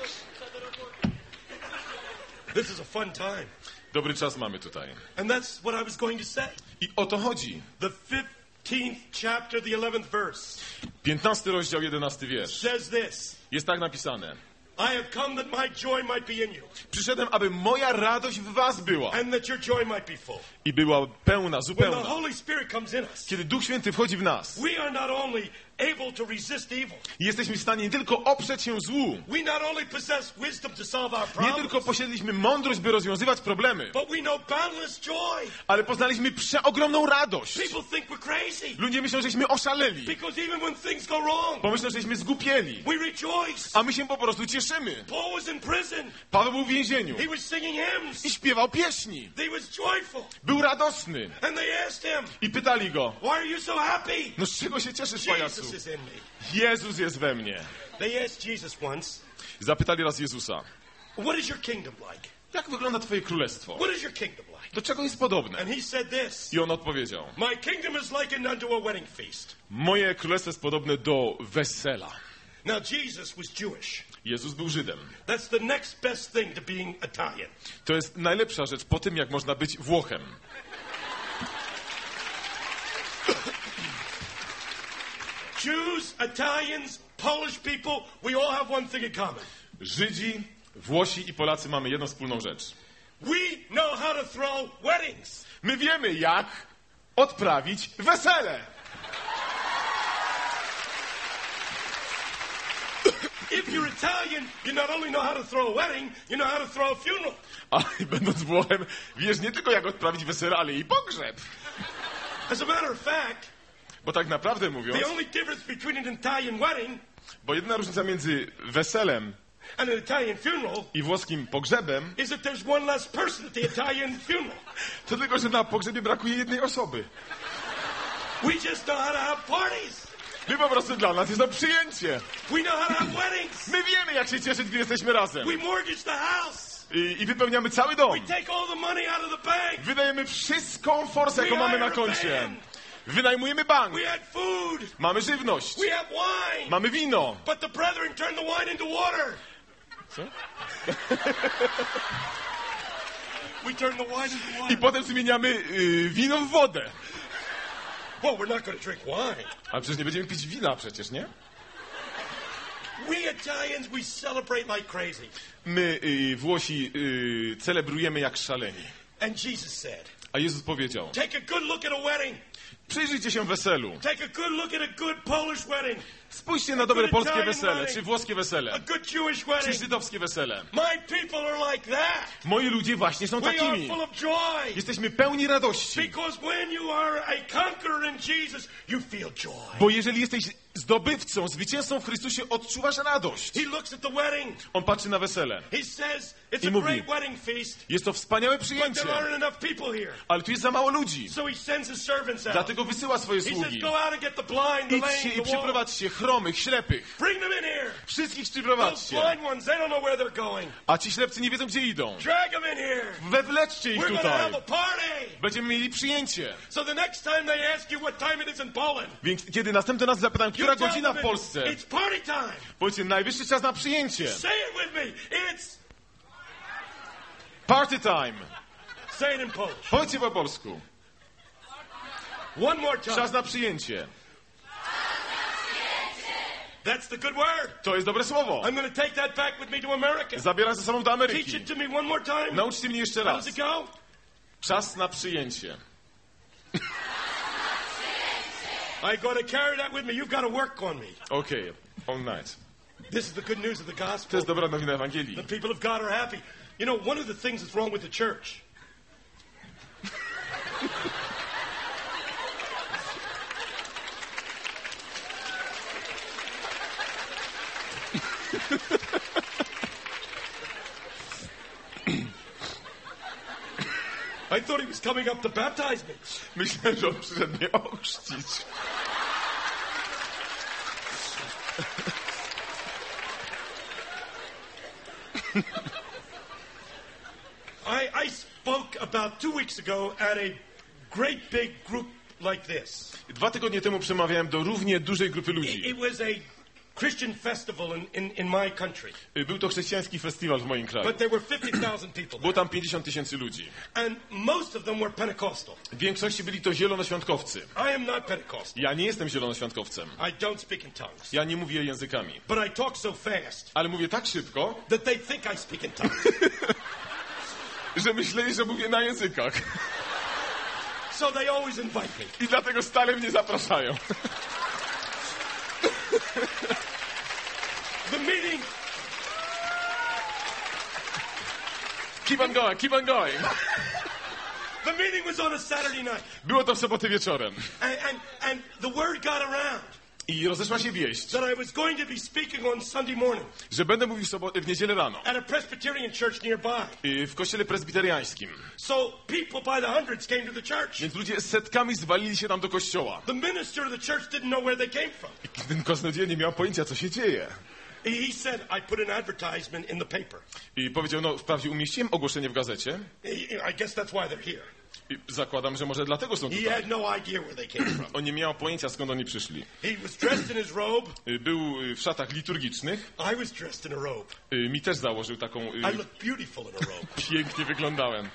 This is a fun time. Dobry czas mamy tutaj. And that's what I was going to say. I o to chodzi. The 15th chapter, the 11th verse 15 rozdział, 11 wiersz. says this. Jest tak napisane. I have come that my joy might be in you Przyszedłem, aby moja radość w was była. and that your joy might be full. I była pełna, When the zupełna. Holy Spirit comes in us, Kiedy Duch Święty wchodzi w nas, we are not only able to resist evil, jesteśmy w stanie nie tylko oprzeć się złu, we not only possess wisdom to solve our nie problems, tylko posiedliśmy mądrość, by rozwiązywać problemy, but we know boundless joy. ale poznaliśmy przeogromną radość. People think we're crazy Ludzie myślą, żeśmy oszaleli. because even when things go wrong, Pomyślą, żeśmy zgupieli. we rejoice. A my się po prostu cieszymy. Paul was in prison. Paweł był w więzieniu He was singing hymns. i śpiewał pieśni. He was joyful. Był radosny. And they asked him, I pytali go, why are you so happy? no z czego się cieszysz, pajacu? Jesus is in me. Jezus jest we mnie. They asked Jesus once, Zapytali raz Jezusa, what is your kingdom like? jak wygląda twoje królestwo? What is your kingdom like? Do czego jest podobne? And he said this, I on odpowiedział, my kingdom is likened unto a wedding feast. moje królestwo jest podobne do wesela. Now Jesus was Jewish. Jezus był Żydem. That's the next best thing to being Italian. To jest najlepsza rzecz po tym, jak można być Włochem. Jews, Italians, Polish people, we all have one thing in common. Żydzi, Włosi i Polacy mamy jedną wspólną rzecz. We know how to throw weddings. My wiemy, jak odprawić wesele. If you're Italian, you not only know how to throw a wedding, you know how to throw a funeral. A będąc Włochem, wiesz nie tylko, jak odprawić wesele, ale i pogrzeb. As a matter of fact, Bo tak naprawdę mówiąc, the only difference between an Italian wedding bo jedna różnica między weselem and an Italian funeral i włoskim pogrzebem, is that there's one less person at the Italian funeral. to tylko, że na pogrzebie brakuje jednej osoby. We just know how to have parties. My po prostu dla nas jest to przyjęcie. We know how to have weddings. My wiemy, jak się cieszyć, gdy jesteśmy razem. We mortgage the house. I wypełniamy cały dom. We take all the money out of the bank. Wydajemy wszystką forsę, jaką mamy na koncie. Wynajmujemy bank. We had food. Mamy żywność. We have wine. Mamy wino. But the brethren turned the wine into water. Co? We turn the wine into I water. potem zmieniamy wino w wodę. Well, we're not going to drink wine. Ale przecież nie będziemy pić wina przecież, nie? We Italians, we celebrate like crazy. My, Włosi, celebrujemy jak szaleni. And Jesus said, A Jezus powiedział, take a good look at a wedding. przyjrzyjcie się weselu. Take a good look at a good Polish wedding. Spójrzcie na dobre polskie wesele, czy włoskie A wesele, good Jewish czy wedding. żydowskie wesele. My people are like that. Moi ludzie właśnie są We are takimi. full of joy. Jesteśmy pełni radości. Because when you are a conqueror in Jesus, you feel joy. Bo jeżeli jesteś zdobywcą, zwycięzcą w Chrystusie, odczuwasz radość. He looks at the wedding. On patrzy na wesele. He says, it's I a mówi, great wedding feast, jest to wspaniałe but przyjęcie, there aren't enough people here. ale tu jest za mało ludzi. So he sends his servants out. Dlatego wysyła swoje He says, sługi. go out and get the blind, the Idźcie lame, i the walk. przyprowadźcie chromych, ślepych. Bring them in here. Wszystkich Those przyprowadźcie. blind ones, they don't know where they're going. A ci ślepcy nie wiedzą, gdzie idą. Drag them in here. Wewleczcie ich We're going to have tutaj. a party. Będziemy mieli przyjęcie. So the next time they ask you what time it is in Poland, Więc kiedy następnym razem zapytam, you która tell godzina them w Polsce, it's party time. powiedzcie, najwyższy czas na przyjęcie. Say it with me. It's, Party time. say it in Polish. Powiedzcie po polsku. One more time. Czas na przyjęcie. That's the good word. To jest dobre słowo. I'm going to take that back with me to America. Zabieram ze sobą do Teach Ameryki. it to me one more time. Nauczcie mnie jeszcze How raz. does it go? Czas na przyjęcie. I got to carry that with me. You've got to work on me. Okej, all night. This is the good news of the To gospel. jest dobra nowina Ewangelii. The people of God are happy. You know, one of the things that's wrong with the church I thought he was coming up to baptize me. Myślałem, że on przyszedł mnie ochrzcić. I spoke about 2 weeks ago at a great big group like this. 2 tygodnie temu przemawiałem do równie dużej grupy ludzi. It was a Christian festival in my country. Był to chrześcijański festiwal w moim kraju. But there were 50,000 people. Było tam 50 000 ludzi. And most of them were Pentecostal. W większości byli to zielonoświątkowcy. I am not Pentecostal. Ja nie jestem zielonoświątkowcem. I don't speak in tongues. Ja nie mówię językami. But I talk so fast Ale mówię tak szybko, that they think I speak in tongues. że myśleli, że mówię na językach. So they always invite me. I dlatego stale mnie zapraszają. The meeting, Keep on going, keep on going. the meeting was on a Saturday night. Było to w sobotę wieczorem. And the word got around I rozeszła się wieść, that I was going to be speaking on Sunday morning że będę mówił w niedzielę rano at a Presbyterian church nearby. w kościele prezbiteriańskim. So people by the hundreds came to the church. Więc ludzie setkami zwalili się tam do kościoła. The minister of the church didn't know where they came from. Ten kaznodzieja nie miał pojęcia, co się dzieje. He said, I put an advertisement in the paper. I powiedział, no wprawdzie umieściłem ogłoszenie w gazecie. I guess that's why they're here. I zakładam, że może dlatego są He tutaj. had no idea where they came from. On nie miał pojęcia, skąd oni przyszli. He was dressed in his robe. Był w szatach liturgicznych. I was dressed in a robe. Mi też założył taką... I look beautiful in a robe. Pięknie wyglądałem.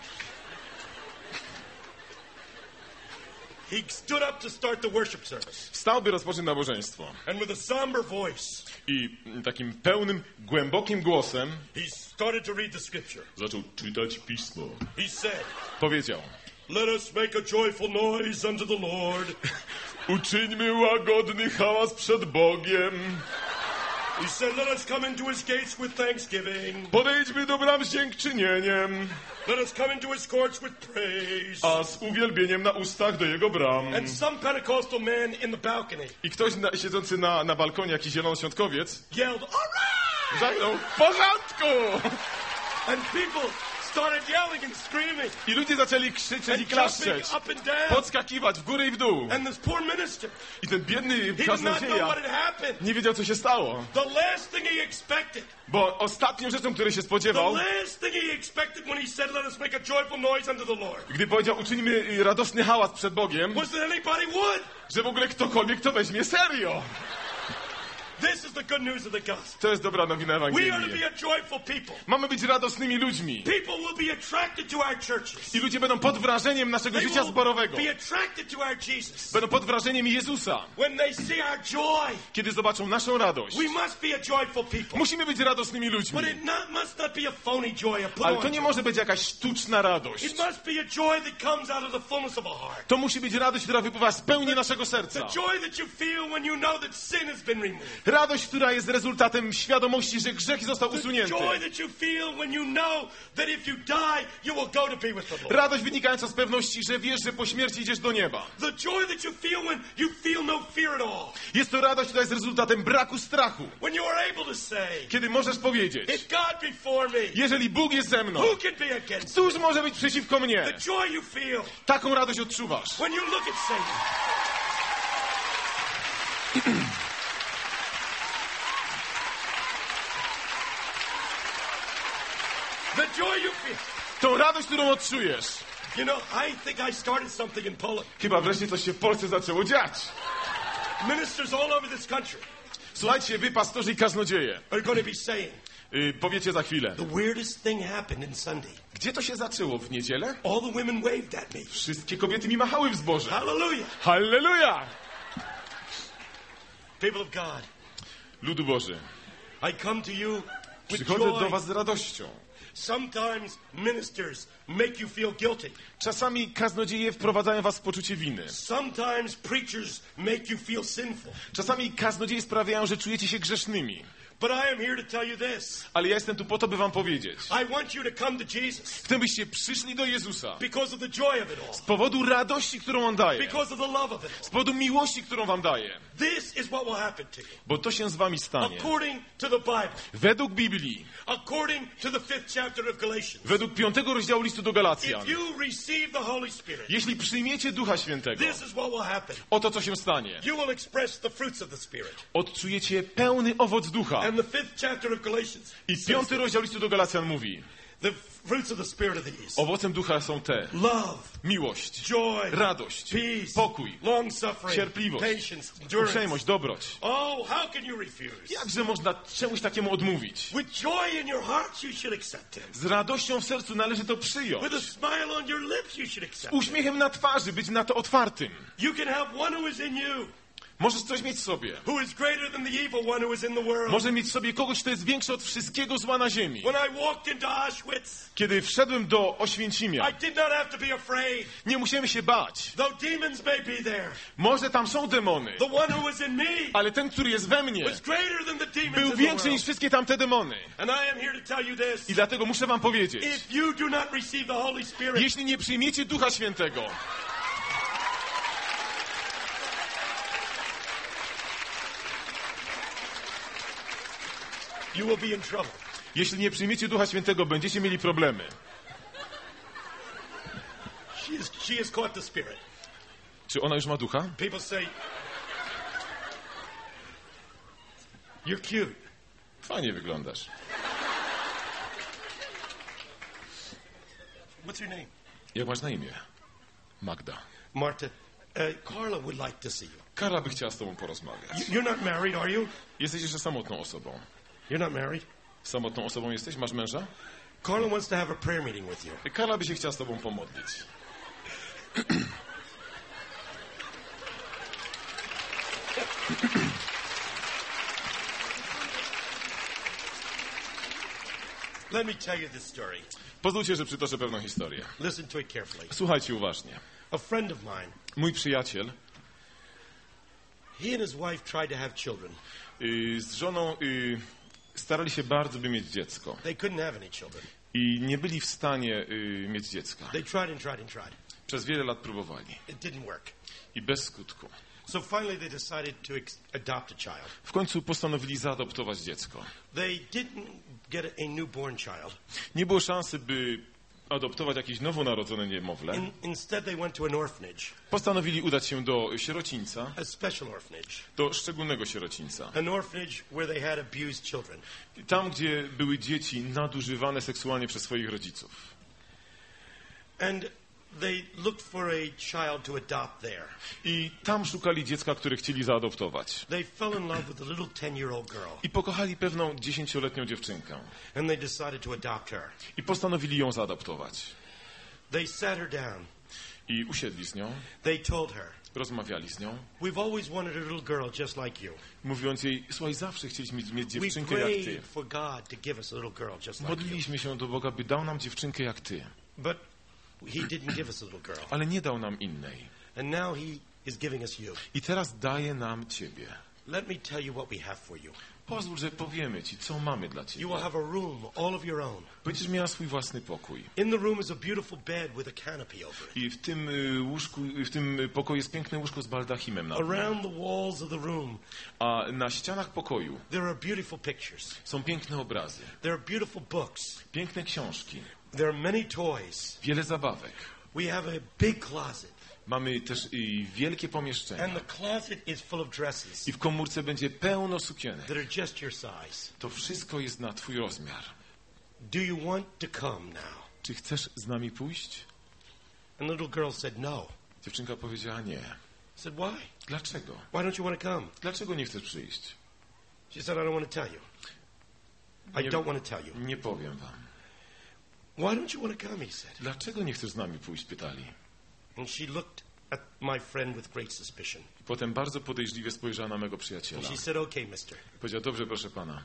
He stood up to start the worship service. Wstał, by rozpocząć nabożeństwo. And with a somber voice, I takim pełnym, głębokim głosem he started to read the scripture. zaczął czytać Pismo. He said, Powiedział: let us make a joyful noise unto the Lord. uczyńmy łagodny hałas przed Bogiem. He said, let us come into his gates with thanksgiving. Podejdźmy do bram z dziękczynieniem, Let us come into his courts with praise. a z uwielbieniem na ustach do jego bram. And some Pentecostal man in the balcony I ktoś siedzący na balkonie, jakiś zielonoświątkowiec, yelled, all right! zagrał w porządku! And people started yelling and screaming I ludzie zaczęli krzyczeć i and jumping klaszczeć, up and down. podskakiwać w górę i w dół. And this poor minister, I ten biedny he did not know kaznodzieja what had happened. nie wiedział, co się stało. The last thing he expected, Bo ostatnią rzeczą, której się the spodziewał, last thing he expected when he said, let us make a joyful noise unto the Lord, gdy powiedział, uczynimy radosny hałas przed Bogiem, was that anybody would. że w ogóle ktokolwiek to weźmie serio. This is the good news of the gospel. To jest dobra nowina We are to Ewangelii. be a joyful people. Mamy być radosnymi ludźmi. People will be attracted to our churches. I ludzie będą pod wrażeniem naszego They życia will zborowego. be attracted to our Jesus. Będą pod wrażeniem Jezusa. When they see our joy, Kiedy zobaczą naszą radość. we must be a joyful people. Musimy być radosnymi ludźmi. But it must not be a phony joy, a put Ale on to nie joy. może być jakaś sztuczna radość. It must be a joy that comes out of the fullness of a heart. To musi być radość, która wypływa z pełni naszego The serca. joy that you feel when you know that sin has been removed. Radość, która jest rezultatem świadomości, że grzech został The usunięty. joy that you feel when you know that if you die, you will go to be with the Lord. Radość wynikająca z pewności, że wiesz, że po śmierci idziesz do nieba. The joy that you feel when you feel no fear at all. Jest to radość, która jest rezultatem braku strachu. When you are able to say, Kiedy możesz powiedzieć, if God be for me, jeżeli Bóg jest ze mną, who can be against me? cóż może być przeciwko mnie? The joy you feel Taką radość odczuwasz. when you look at Satan. The joy you feel. Tą radość, którą odczujesz. You know, I think I started something in Poland. Chyba wreszcie coś się w Polsce zaczęło dziać. Ministers all over this country Słuchajcie, wy pastorzy i kaznodzieje, are going to be saying, powiecie za chwilę, the weirdest thing happened in Sunday. gdzie to się zaczęło? W niedzielę? All the women waved at me. Wszystkie kobiety mi machały w zborze. Hallelujah. Halleluja! People of God, Ludu Boży, I come to you with przychodzę do joy. was z radością. Sometimes ministers make you feel guilty. Czasami kaznodzieje wprowadzają was w poczucie winy. Sometimes preachers make you feel sinful. Czasami kaznodzieje sprawiają, że czujecie się grzesznymi. But I am here to tell you this. Ale ja jestem tu po to, by wam powiedzieć. I want you to come to Jesus Chcę, byście przyszli do Jezusa because of the joy of it all. z powodu radości, którą On daje. Because of the love of it all. Z powodu miłości, którą wam daje. This is what will happen to you. Bo to się z wami stanie. According to the Bible. Według Biblii, According to the 5th chapter of Galatians. według 5 rozdziału listu do Galacjan, If you receive the Holy Spirit, jeśli przyjmiecie Ducha Świętego, this is what will happen. oto co się stanie. You will express the fruits of the Spirit. Odczujecie pełny owoc Ducha. And the 5th chapter of Galatians I says 5 rozdział listu do Galacjan mówi, the fruits of the Spirit are these. owocem Ducha są te: Love, miłość, joy, radość, peace, pokój, long suffering, cierpliwość, patience, endurance. uprzejmość, dobroć. Oh, how can you refuse? Jakże można czemuś takiemu odmówić? With joy in your heart you should accept him. Z radością w sercu należy to przyjąć. With a smile on your lips you should accept him. Uśmiechem na twarzy, być na to otwartym. You can have one who is in you, Możesz coś mieć w sobie. who is greater than the evil one who is in the world. Może mieć w sobie kogoś, kto jest większy od wszystkiego zła na ziemi. When I walked into Auschwitz, Kiedy wszedłem do Oświęcimia, I did not have to be afraid. nie musiałem się bać. Though demons may be there, Może tam są demony, the one who was in me ale ten, który jest we mnie, was greater than the demons był in the większy niż world. wszystkie tamte demony. And I am here to tell you this. I dlatego muszę wam powiedzieć, If you do not receive the Holy Spirit, jeśli nie przyjmiecie Ducha Świętego, you will be in trouble. jeśli nie przyjmiecie Ducha Świętego, będziecie mieli problemy. She has caught the Spirit. Czy ona już ma Ducha? People say, you're cute. Fajnie wyglądasz. What's your name? Jak masz na imię? Magda. Marta. Carla would like to see you. Karla by chciała z tobą porozmawiać. You're not married, are you? Jesteś jeszcze samotną osobą. You're not married? Samotną osobą jesteś? Masz męża? Carla wants to have a prayer meeting with you. Karla by się chciała z tobą pomodlić. Let me tell you this story. Pozwólcie, że przytoczę pewną historię. Listen to it carefully. Słuchajcie uważnie. A friend of mine, Mój przyjaciel, He and his wife tried to have children. Z żoną starali się bardzo, by mieć dziecko. They couldn't have any children. I nie byli w stanie mieć dziecka. They tried and tried and tried. Przez wiele lat próbowali. It didn't work. I bez skutku. So finally they decided to adopt a child. W końcu postanowili zaadoptować dziecko. They didn't get a newborn child. Nie było szansy, by adoptować jakieś nowonarodzone niemowlę. Instead they went to an orphanage. Postanowili udać się do sierocińca, A special orphanage. do szczególnego sierocińca. An orphanage where they had abused children. Tam, gdzie były dzieci nadużywane seksualnie przez swoich rodziców. And they looked for a child to adopt there. I tam szukali dziecka, które chcieli zaadoptować. They fell in love with a little 10-year-old girl. I pokochali pewną 10-letnią dziewczynkę. And they decided to adopt her. I postanowili ją zaadoptować. They sat her down. I usiedli z nią, They told her, rozmawiali z nią, we've always wanted a little girl just like you. mówiąc jej, słuchaj, zawsze chcieliśmy mieć We dziewczynkę jak ty. prayed for God to give us a little girl just like you. Modliliśmy się do Boga, by dał nam dziewczynkę jak ty. But he didn't give us a little girl. Ale nie dał nam innej. And now he is giving us you. I teraz daje nam ciebie. Let me tell you what we have for you. Pozwól, że powiemy ci, co mamy dla You ciebie. will have a room all of your own. Będziesz miała swój własny pokój. In the room is a beautiful bed with a canopy over it. I w tym łóżku, w tym pokoju jest piękne łóżko z baldachimem na tym. Around the walls of the room, A na ścianach pokoju there are beautiful pictures. są piękne obrazy, There are beautiful books. piękne książki, There are many toys. wiele zabawek. We have a big closet. Mamy też wielkie And pomieszczenia. the closet is full of dresses I w komórce będzie pełno sukienek. that are just your size. To wszystko jest na twój rozmiar. Do you want to come now? Czy chcesz z nami pójść? And the little girl said no. Dziewczynka powiedziała nie. I said, why? Dlaczego? Why don't you want to come? Dlaczego nie chcesz przyjść? She said, I don't want to tell you. I Nie- don't want to tell you. Nie powiem wam. Why don't you want to come? He said. Dlaczego nie chcesz z nami pójść? Pytali. And she looked at my friend with great suspicion. Potem bardzo podejrzliwie spojrzała na mego przyjaciela. And she said, okay, mister, Powiedział, dobrze, proszę pana.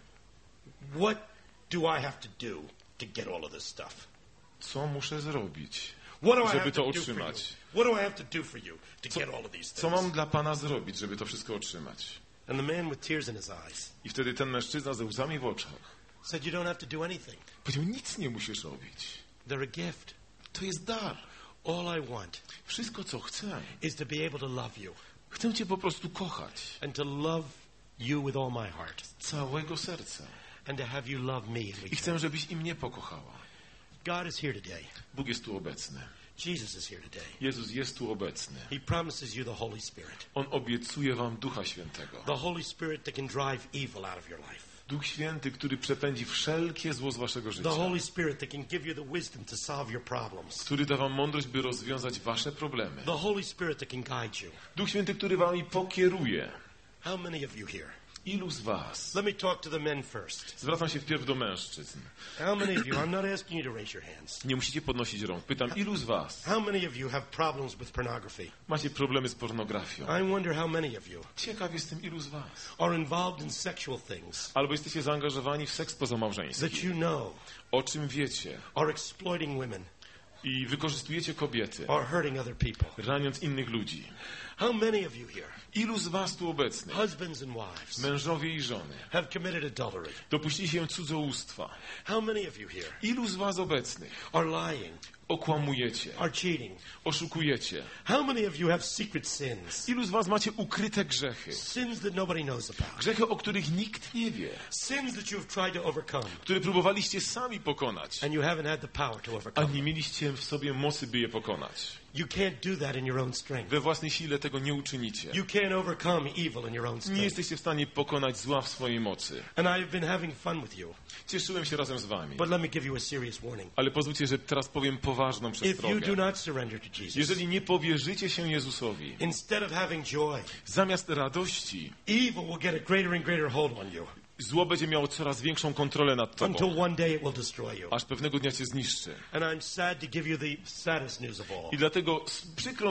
what do I have to do to get all of this stuff? Co muszę zrobić, What do I żeby have to to do for you? otrzymać? What do I have to do for you to get all of these Co things? mam dla pana zrobić, żeby to wszystko otrzymać? And the man with tears in his eyes I wtedy ten mężczyzna ze łzami w oczach said, you don't have to do anything. powiedział, nic nie musisz robić. They're a gift. To jest dar. All I want Wszystko, co chcę. is to be able to love you Chcę cię po prostu kochać and to love you with all my heart z całego serca. and to have you love me in I return. chcę, żebyś i mnie pokochała. God is here today. Bóg jest tu obecny. Jesus is here today. Jezus jest tu obecny. He promises you the Holy Spirit. On obiecuje wam Ducha Świętego. The Holy Spirit that can drive evil out of your life. Duch Święty, który przepędzi wszelkie zło z waszego życia. The Holy Spirit that can give you the wisdom to solve your problems. Który da wam mądrość, by rozwiązać wasze problemy. The Holy Spirit that can guide you. Duch Święty, który wami pokieruje. How many of you here? Ilu z was? Let me talk to the men first. Zwracam się wpierw do mężczyzn. How many of you, I'm not asking you to raise your hands. Nie musicie podnosić rąk. Pytam, ilu z was How many of you have problems with pornography? macie problemy z pornografią? I wonder how many of you Ciekaw jestem, ilu z was. are involved in sexual things Albo jesteście zaangażowani w seks pozamałżeński. that you know O czym wiecie? are exploiting women, I wykorzystujecie kobiety, are hurting other people. raniąc innych ludzi. How many of you here, Ilu z was tu obecnych, husbands and wives, mężowie i żony, have committed adultery? dopuścili się cudzołóstwa? How many of you here Ilu z was obecnych are lying, okłamujecie, are cheating? oszukujecie? How many of you have secret sins? Ilu z was macie ukryte grzechy? Sins that nobody knows about. Grzechy, o których nikt nie wie, Sins that you have tried to overcome które próbowaliście sami pokonać, and you haven't had the power to a overcome. nie mieliście w sobie mocy, by je pokonać. You can't do that in your own strength. We własnej sile tego nie uczynicie. You can't overcome evil in your own Nie strength. jesteście w stanie pokonać zła w swojej mocy. And I've been having fun with you. Cieszyłem się razem z wami. But let me give you a serious warning. Ale pozwólcie, że teraz powiem poważną If you do przestrogę. not surrender to Jesus, Jeżeli nie powierzycie się Jezusowi, instead of having joy, zamiast radości, evil will get a greater and greater hold on you zło będzie miało coraz większą kontrolę nad tobą, until one day it will destroy you. aż pewnego dnia cię zniszczy. And I'm sad to give you the saddest news of all. I dlatego przykro mi jest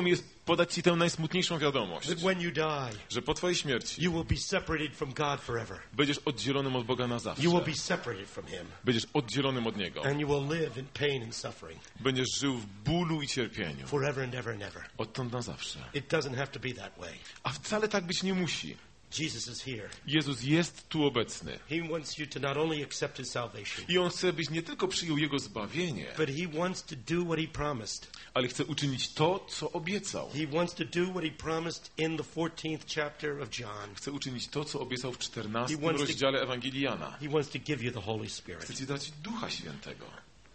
podać ci tę najsmutniejszą wiadomość, that when you die, że po twojej śmierci you will be separated from God forever. będziesz oddzielonym od Boga na zawsze. You will be separated from Him. Będziesz oddzielonym od Niego. And you will live in pain and suffering Będziesz żył w bólu i cierpieniu. forever and ever and ever. Odtąd na zawsze. It doesn't have to be that way. A wcale tak być nie musi. Jesus is here. Jezus jest tu obecny. He wants you to not only accept His salvation, I On chce, byś nie tylko przyjął Jego zbawienie, but He wants to do what He promised. ale chce uczynić to, co obiecał. He wants to do what He promised in the 14th chapter of John. Chce uczynić to, co obiecał w 14 He wants to- rozdziale Ewangelii Jana. He wants to give you the Holy Chce Spirit. ci dać Ducha Świętego.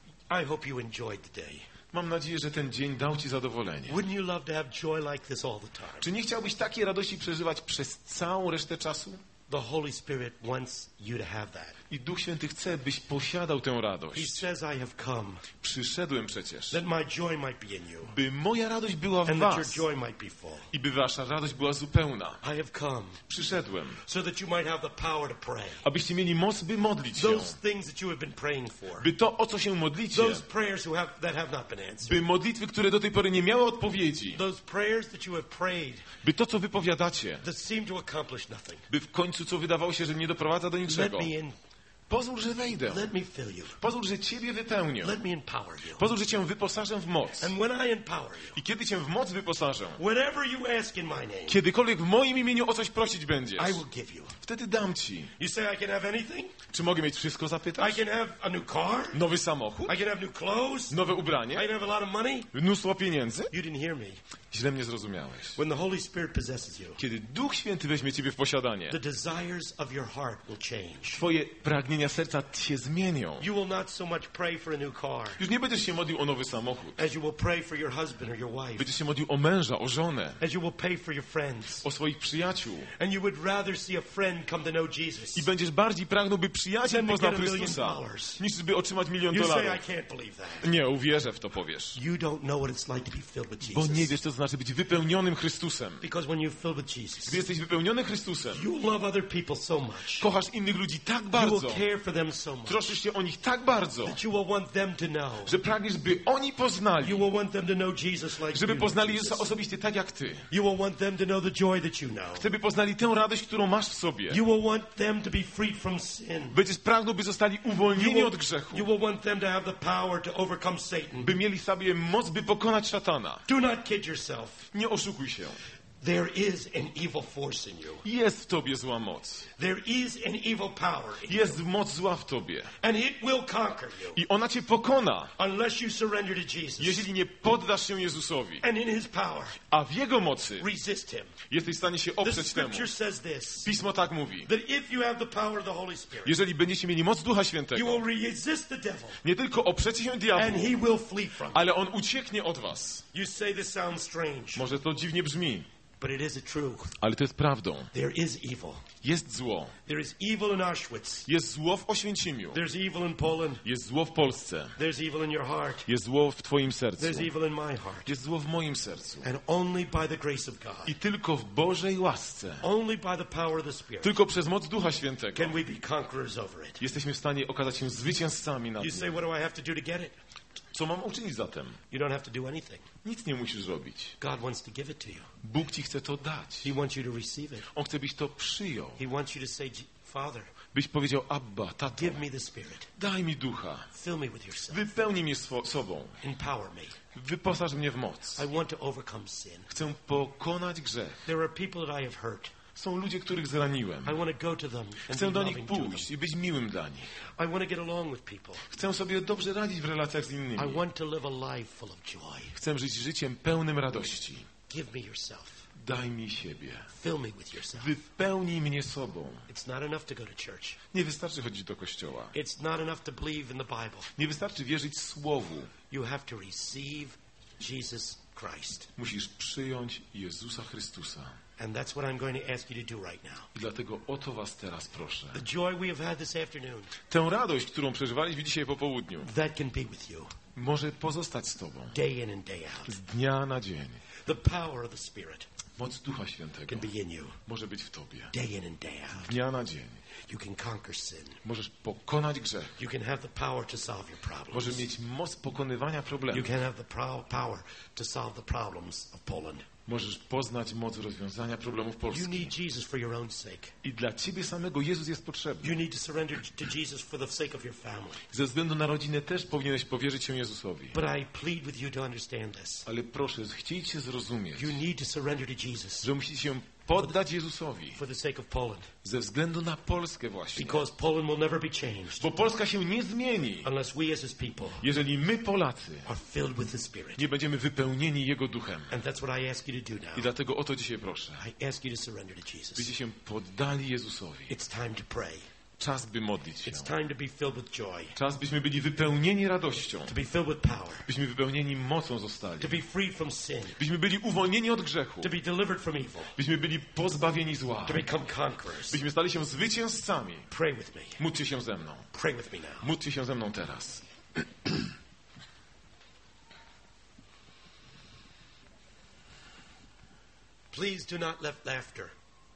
I hope you enjoyed the day. Mam nadzieję, że ten dzień dał ci zadowolenie. Wouldn't you love to have joy like this all the time? Czy nie chciałbyś takiej radości przeżywać przez całą resztę czasu? The Holy Spirit wants you to have that. I Duch Święty chce, byś posiadał tę He radość. says, I have come Przyszedłem przecież, that my joy might be in you by moja radość była w and that your was joy might be full. i by wasza radość była zupełna. I have come Przyszedłem, so that you might have the power to pray. abyście mieli moc, by modlić się. Those things that you have been praying for. By to, o co się modlicie, Those prayers that have not been answered. by modlitwy, które do tej pory nie miały odpowiedzi, Those prayers that you have prayed by to, co wypowiadacie, that seem to accomplish nothing. by w końcu, co wydawało się, że nie doprowadza do Let niczego. me in. Pozwól, że wejdę. Let me fill you. Pozwól, że Ciebie wypełnię. Let me empower you. Pozwól, że Cię wyposażę w moc. And when I empower you, I kiedy Cię w moc wyposażę, whatever you ask in my name, kiedykolwiek w moim imieniu o coś prosić będziesz, I will give you. wtedy dam Ci. You say I can have anything? Czy mogę mieć wszystko, I zapytasz? can have a new car? Nowy samochód? I can have new clothes? Nowe I ubranie? can have a lot of money? Mnóstwo pieniędzy? You didn't hear me. Źle mnie zrozumiałeś. When the Holy Spirit possesses you, Kiedy Duch Święty weźmie Ciebie w posiadanie, the desires of your heart will change. Twoje pragnienia serca się zmienią. You will not so much pray for a new car Już nie będziesz się modlił o nowy samochód. as you will pray for your husband or your wife, Będziesz się modlił o męża, o żonę, as you will pay for your friends. o swoich przyjaciół. And you would rather see a friend come to know Jesus. I będziesz bardziej pragnął, by przyjaciel Than to poznał get $1 million. Chrystusa, niż by otrzymać $1 milion. You say, I can't believe that. Nie, uwierzę w to, powiesz. You don't know what it's like to be filled with Bo nie Jesus. wiesz, co to znaczy być wypełnionym Chrystusem. Because when you're filled with Jesus, Gdy jesteś wypełniony Chrystusem, you love other people so much. kochasz innych ludzi tak You will bardzo, care for them so much troszysz się o nich tak bardzo, that you will want them to know. że pragniesz, by oni poznali, You will want them to know Jesus like żeby you know poznali Jezusa Jesus. osobiście tak jak Ty. You will want them to know the joy that you know. Chcę, by poznali tę radość, którą masz w sobie. You will want them to be freed from sin. Będziesz pragnął, by zostali uwolnieni od grzechu, You will want them to have the power to overcome Satan. by mieli sobie moc, by pokonać szatana. Do not kid yourself. Nie oszukuj się. There is an evil force in you. Jest w Tobie zła moc. There is an evil power in you. Jest moc zła w Tobie. And it will conquer you I ona Cię pokona, unless you surrender to Jesus. jeżeli nie poddasz się Jezusowi. And in His power, A w Jego mocy resist Him. jesteś w stanie się The oprzeć temu. scripture says this, Pismo tak mówi. that if you have the power of the Holy Spirit, Jeżeli będziecie mieli moc Ducha you Świętego, will resist the devil nie tylko oprzecie się and diabłu, he will flee from you. ale on ucieknie od was. You say this sounds strange, Może to dziwnie brzmi, but it is the truth. ale to jest prawdą. There is evil. Jest zło. There is evil in Auschwitz. Jest zło w Oświęcimiu. There's evil in Poland. Jest zło w Polsce. There's evil in your heart. Jest zło w Twoim sercu. There's evil in my heart. Jest zło w moim sercu. And only by the grace of God, I tylko w Bożej łasce, only by the power of the Spirit, tylko przez moc Ducha Świętego can we be conquerors over it. jesteśmy w stanie okazać się zwycięzcami nad You nim. say, what do I have to do to get it? Co mam uczynić zatem? You don't have to do anything. Nic nie musisz robić. God wants to give it to you. Bóg Ci chce to dać. He wants you to receive it. On chce, byś to przyjął. He wants you to say, Father, Byś powiedział, Abba, tato, give me the Spirit. daj mi Ducha. Fill me with yourself. Wypełnij mnie sobą. Empower me. Wyposaż mnie w moc. I want to overcome sin. Chcę pokonać grzech. There are people that I have hurt. Są ludzie, których zraniłem. I want to go to them and Chcę be do nich loving to them. pójść i być miłym dla nich. I want to get along with people. Chcę sobie dobrze radzić w relacjach z I innymi. want to live a life full of joy. Chcę żyć życiem pełnym radości. Give me yourself. Daj mi siebie. Fill me with yourself. Wypełnij mnie sobą. It's not enough to go to church. Nie wystarczy chodzić do kościoła. It's not enough to believe in the Bible. Nie wystarczy wierzyć Słowu. You have to receive Jesus Christ. Musisz przyjąć Jezusa Chrystusa. And that's what I'm going to ask you to do right now. I dlatego o to was teraz proszę. The joy we have had this afternoon, Tę radość, którą przeżywaliśmy dzisiaj po południu, that can be with you może pozostać z Tobą. day in and day out. Z dnia na dzień. The power of the Spirit Moc Ducha Świętego can be in you może być w Tobie. day in and day out. Dnia na dzień. You can conquer sin. Możesz pokonać grzech. You can have the power to solve your Możesz problems. mieć moc pokonywania You problemów. can have the power to solve the problems of Poland. Możesz poznać moc rozwiązania problemów You Polski. need Jesus for your own sake. I dla ciebie samego Jezus jest potrzebny. You need to surrender to Jesus for the sake of your family. Ze względu na rodzinę też powinieneś powierzyć się Jezusowi. But I plead with you to understand this. Ale proszę, chciejcie zrozumieć, You need to surrender to Jesus że musicie się poddać Jezusowi for the sake of Poland. ze względu na Polskę właśnie. Because Poland will never be changed Bo Polska się nie zmieni, unless we as his people jeżeli my, Polacy, are filled with the Spirit. nie będziemy wypełnieni Jego duchem. And that's what I ask you to do I now. dlatego o to dzisiaj proszę. I ask you to surrender to Jesus. Byście się poddali Jezusowi. It's time to pray. Czas, by modlić się. It's time to be filled with joy. Czas, byśmy byli wypełnieni radością. To be filled with power. Byśmy wypełnieni mocą zostali. To be freed from sin. Byśmy byli uwolnieni od grzechu. To be delivered from evil. Byśmy byli pozbawieni zła. To become conquerors. Byśmy stali się zwycięzcami. Pray with me. Módlcie się ze mną. Pray with me now. Módlcie się ze mną teraz. Please do not let laughter.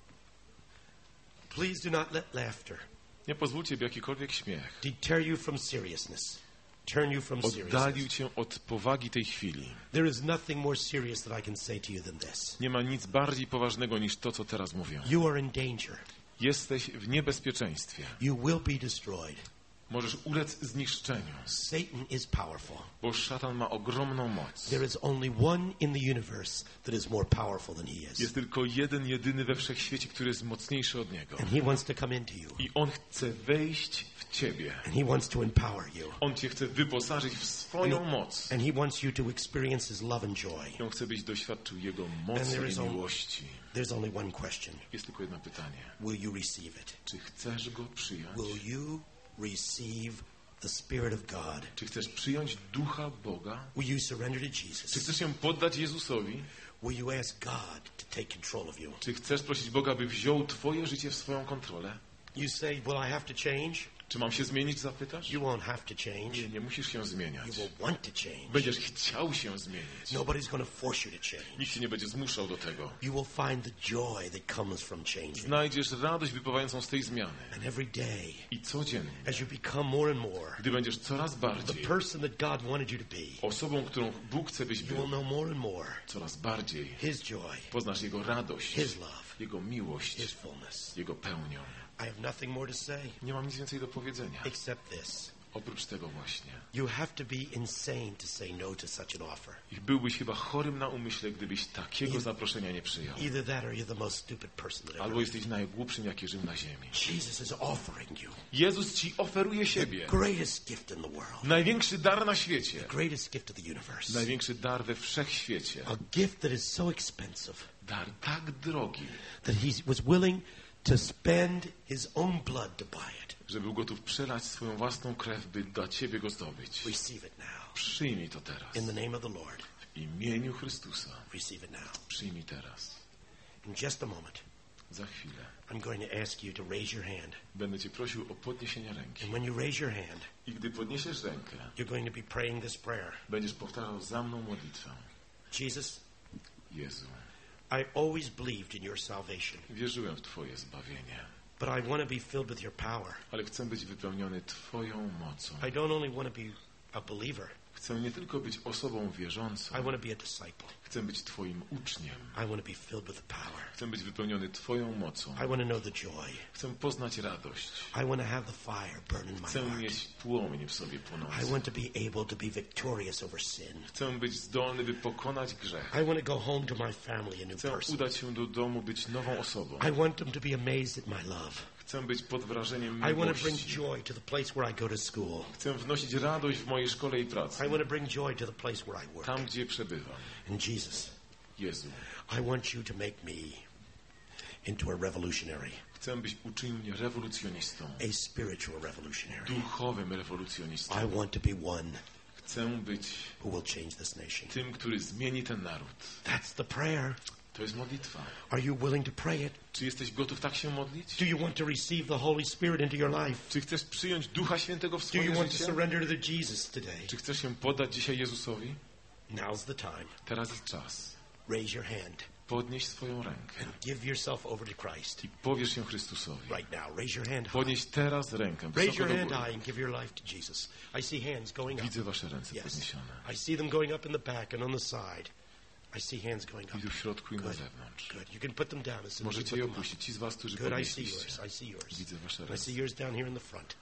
Please do not let laughter Nie pozwólcie, by jakikolwiek śmiech deter you from seriousness. Turn you from oddalił seriousness. cię od powagi tej chwili. There is nothing more serious that I can say to you than this. Nie ma nic bardziej poważnego niż to, co teraz mówię. You are in danger. Jesteś w niebezpieczeństwie. You will be destroyed. Możesz ulec zniszczeniu, Satan is powerful. bo szatan ma ogromną moc. There is only one in the universe that is more powerful than he is. Jest tylko jeden, jedyny we wszechświecie, który jest mocniejszy od niego. And he wants to come into you. I on chce wejść w ciebie. And he wants to empower you. On cię chce wyposażyć w swoją moc. And he wants you to experience his love and joy. I on chce, byś doświadczył jego And mocy there is i miłości. There's only one question. Jest tylko jedno pytanie. Will you receive it? Czy chcesz go przyjąć? Will you receive the Spirit of God? Czy chcesz przyjąć Ducha Boga? Will you surrender to Czy Jesus? chcesz się poddać Jezusowi? Will you ask God to take control of you? Czy chcesz prosić Boga, by wziął twoje życie w swoją kontrolę? You say, will I have to change? Czy mam się zmienić, zapytasz? You won't have to change. Nie musisz się zmieniać. You will want to change. Będziesz chciał się zmienić. Nobody's going to force you to change. Nikt cię nie będzie zmuszał do tego. You will find the joy that comes from changing. Znajdziesz radość wypływającą z tej zmiany. And every day, I codziennie, as you become more and more gdy będziesz coraz the bardziej person that God wanted you to be, osobą, którą Bóg chce, byś you will był, know more and more coraz bardziej His joy, poznasz Jego radość, His love, Jego miłość, His fullness. Jego pełnię. I have nothing more to say Nie mam nic więcej do powiedzenia. except this. Oprócz tego właśnie. You have to be insane to say no to such an offer. I byłbyś chyba chorym na umyśle, gdybyś takiego zaproszenia nie przyjął. Either that or you're the most stupid person that ever Albo lived. jesteś najgłupszym, jaki żył na ziemi. Jesus is offering you Jezus ci oferuje the siebie. greatest gift in the world, Największy dar na świecie. the greatest gift of the universe, Największy dar we wszechświecie. a gift that is so expensive Dar tak drogi, that he was willing to spend his own blood to buy it. że był gotów przelać swoją własną krew, by dla ciebie go zdobyć. Receive it now. Przyjmij to teraz. In the name of the Lord, W imieniu Chrystusa. receive it now. Przyjmij teraz. In just a moment, Za chwilę I'm going to ask you to raise your hand. będę cię prosił o podniesienie ręki. And when you raise your hand, I gdy podniesiesz rękę, you're going to be praying this prayer. będziesz powtarzał za mną modlitwę. Jesus, Jezu, I always believed in your salvation, wierzyłem w Twoje zbawienie, but I want to be filled with your power. ale chcę być wypełniony Twoją mocą. I don't only want to be a believer, Chcę nie tylko być osobą wierzącą, I want to be a disciple. chcę być Twoim uczniem. I want to be filled with the power. Chcę być wypełniony Twoją mocą. I want to know the joy. Chcę poznać radość. I want to have the fire burn in my Chcę heart. mieć płomień w sobie I płonący. want to be able to be victorious over sin. Chcę być zdolny, by pokonać grzech. I want to go home to my family a new Chcę person. udać się do domu, być nową osobą. I want them to be amazed at my love. Chcę być pod wrażeniem I want to bring miłości. joy to the place where I go to school. Chcę wnosić radość w mojej szkole i pracy. I want to bring joy to the place where I work. Tam, gdzie przebywam. And Jesus, Jezu, I want you to make me into a revolutionary, chcę, byś uczynił mnie rewolucjonistą. a spiritual revolutionary. Duchowym rewolucjonistą. I want to be one Chcę być who will change this nation. tym, który zmieni ten naród. That's the prayer. To jest modlitwa. Are you willing to pray it? Czy jesteś gotów tak się modlić? Do you want to receive the Holy Spirit into your life? Czy chcesz przyjąć Ducha Świętego w Do you swoje want to życie? surrender to the Jesus today? Czy chcesz się poddać dzisiaj Jezusowi? Now's the time. Teraz jest czas. Raise your hand Podnieś swoją rękę and give yourself over to Christ. i powierz się Chrystusowi. Right now, raise your hand high. Podnieś teraz rękę Raise wysoko your do hand góry. high and give your life to Jesus. I see hands going up. Widzę wasze ręce Yes. podniesione. I see them going up in the back and on the side. I see hands going up. I tu w środku i na Good. zewnątrz. Good. You can put them down as soon as you Możecie je put them up. opuścić. Ci z was, którzy Good. I see podnieśliście. yours. I see yours. Widzę wasze I see ręce. yours down here in the front.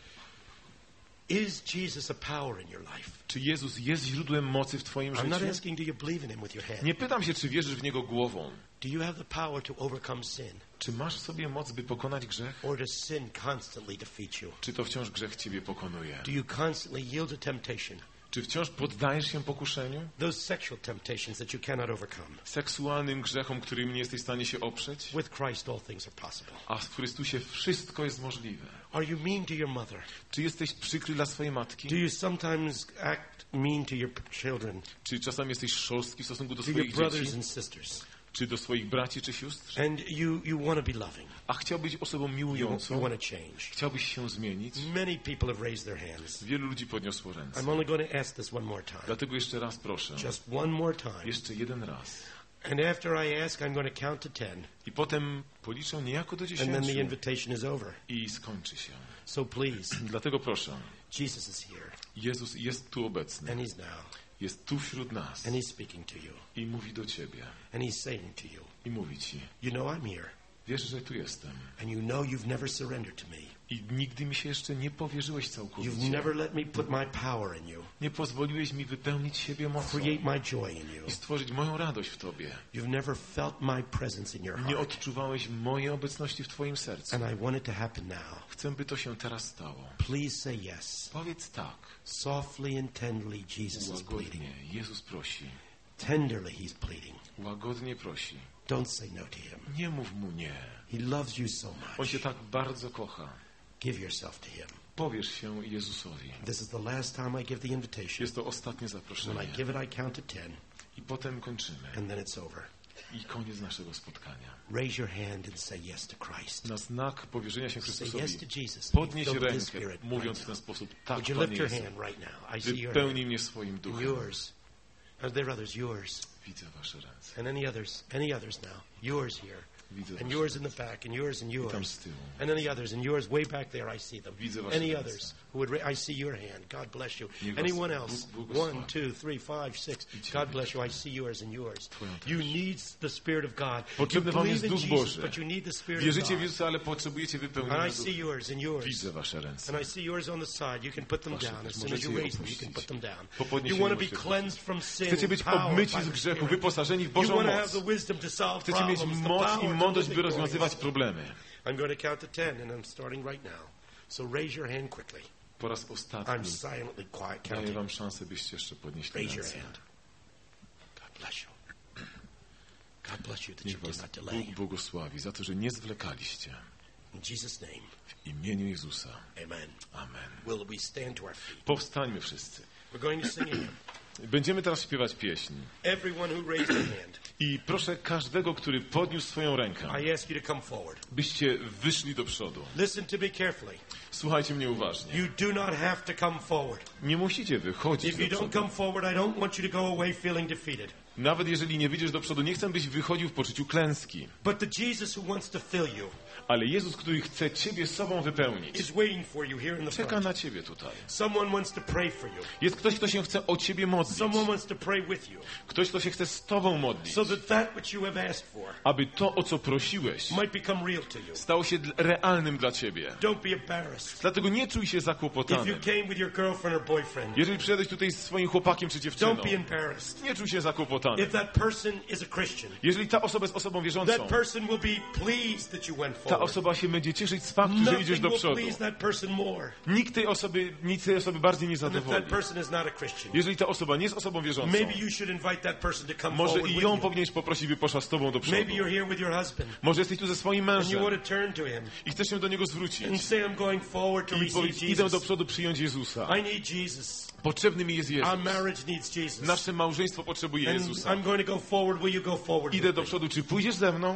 Is Jesus a power in your life? Czy Jezus jest źródłem mocy w twoim I'm not życiu? asking do you believe in him with your head. Nie pytam się, czy wierzysz w Niego głową. Do you have the power to overcome sin? Czy masz w sobie moc, by pokonać grzech? Or does sin constantly defeat you? Czy to wciąż grzech ciebie pokonuje? Do you constantly yield to temptation? Czy wciąż poddajesz się pokuszeniu? Those sexual temptations that you cannot overcome. Seksualnym grzechom, którym nie jesteś w stanie się oprzeć? With Christ all things are possible. A w Chrystusie wszystko jest możliwe. Are you mean to your mother? Czy jesteś przykry dla swojej matki? Do you sometimes act mean to your children? Czy czasami jesteś szorstki w stosunku do To your swoich brothers dzieci? and sisters? Czy do swoich braci czy sióstr? And you want to be loving. A chciałbyś być osobą You miłującą? want to change. Chciałbyś się zmienić? Many people have raised their hands. Wielu ludzi podniosło ręce. I'm only going to ask this one more time. Dlatego jeszcze raz proszę. Just one more time. Jeszcze jeden raz. And after I ask, I'm going to count to 10. I potem policzę niejako do And then 10 the invitation is over. i skończy się. So please, Dlatego proszę. Jesus is here. Jezus jest tu obecny. And he's now. Jest tu wśród nas. And he's speaking to you. I mówi do ciebie. And he's saying to you, I mówi ci. you know I'm here. Wiesz, że tu jestem. And you know you've never surrendered to me. I nigdy mi się jeszcze nie powierzyłeś You've całkowicie. never let me put my power in you. Nie pozwoliłeś mi wypełnić siebie mocą Create my joy in you. i stworzyć moją radość w Tobie. You've never felt my presence in your Nie heart. odczuwałeś mojej obecności w Twoim sercu. And I want it to happen now. Chcę, by to się teraz stało. Please say yes. Powiedz tak. Softly and tenderly, Jesus is pleading. Łagodnie. Jezus prosi. Tenderly, he's pleading. Łagodnie prosi. Don't say no to him. Nie mów mu nie. He loves you so On much. cię tak bardzo kocha. Give yourself to him. Powierz się Jezusowi. This is the last time I give the invitation. Jest to ostatnie When zaproszenie. I give it, I count to 10, I potem kończymy. and then it's over. I koniec naszego spotkania. Raise your hand and say yes to Christ. Na znak powierzenia się Say Chrystusowi yes to Jesus. podnieś Filled with His rękę, Spirit mówiąc right w ten now. sposób: tak, Would you Panie lift your Jezu, hand right now? I see your hand. wypełnij mnie swoim And duchem. yours. Are there others? Yours. Widzę wasze ręce. And any others? Any others now? Yours here. Widzę And wasze yours in ręce. the back. And yours and I tam yours. z tyłu. And any others. And yours way back there. I see them. Widzę wasze Any ręce. others who would? I see your hand. God bless you. Niech was Anyone else? Bóg błogosławi. 1, 2, 3, 5, 6. I Ciebie. God bless you. I see yours and yours. Twoją też. You need the Spirit of God. You Potrzebny wam jest believe in Duch Jesus, Boży. but you need the Spirit of Wierzycie w God. Jezusa, ale potrzebujecie wypełnienia And I see ducha. yours and yours. Widzę wasze ręce. And I see yours on the side. You can put them Wasze down. też As soon as możecie you je raise them, you can opuścić. put them down. Po You podniesieniu want to be możecie cleansed from sin Chcecie and być power obmyci by z the grzechu, Spirit. wyposażeni w You Bożą want to have moc. the wisdom to solve Chcecie mieć problems, the moc power i to mądrość, live by rozwiązywać victorious. problemy. I'm going to count to 10, and I'm starting right now. So raise your hand quickly. Po raz I'm ostatni silently quiet daję counting. wam szansę, byście jeszcze podnieśli Raise your ręce. hand. God bless you. God bless you that you Niech did was not Bóg delay. błogosławi za to, że nie zwlekaliście. In Jesus' name, W imieniu Jezusa. amen. Amen. Will we stand to our feet? Powstańmy wszyscy. We're going to sing a hymn. Będziemy teraz śpiewać pieśń. Everyone who raised their hand, I proszę każdego, który podniósł swoją rękę, I ask you to come forward. byście wyszli do przodu. Listen to me carefully. Słuchajcie mnie uważnie. You do not have to come forward. Nie musicie wychodzić If you do don't przodu. come forward, I don't want you to go away feeling defeated. Nawet jeżeli nie wyjdziesz do przodu, nie chcę, byś wychodził w poczuciu klęski. But the Jesus who wants to fill you Ale Jezus, który chce ciebie sobą wypełnić, is waiting for you here in the czeka front. na ciebie tutaj. Someone wants to pray for you. Jest ktoś, kto się chce o ciebie modlić. Someone wants to pray with you. Ktoś, kto się chce z tobą modlić. So that which you have asked for Aby to, o co prosiłeś, might become real to you. stało się realnym dla ciebie. Don't be embarrassed. Dlatego nie czuj się If you zakłopotany. came with your girlfriend or boyfriend, Jeżeli przyjadłeś tutaj z swoim chłopakiem czy dziewczyną, don't be embarrassed. nie czuj się zakłopotany. If that person is a Christian, Jeżeli ta osoba jest osobą wierzącą, that person will be pleased that you went ta forward. osoba się będzie cieszyć z faktu, że idziesz Nothing do will przodu. please that person more Nic tej osoby bardziej nie than if zadowoli. that person is not a Christian. Jeżeli ta osoba nie jest osobą wierzącą, Maybe you should invite that person to come może forward i with ją you. powinieneś poprosić, by poszła z tobą do przodu. Maybe you're here with your husband Może jesteś tu ze swoim and you mężem want to turn to him i chcesz się do niego zwrócić. and say, I'm going forward to I receive powiedz, idę do Jesus. przodu przyjąć Jezusa. I need Jesus. Potrzebny mi jest Our Jezus. marriage needs Jesus. Nasze małżeństwo potrzebuje And Jezusa. I'm going to go forward. Will you go forward Idę with do me? przodu. Czy pójdziesz ze mną?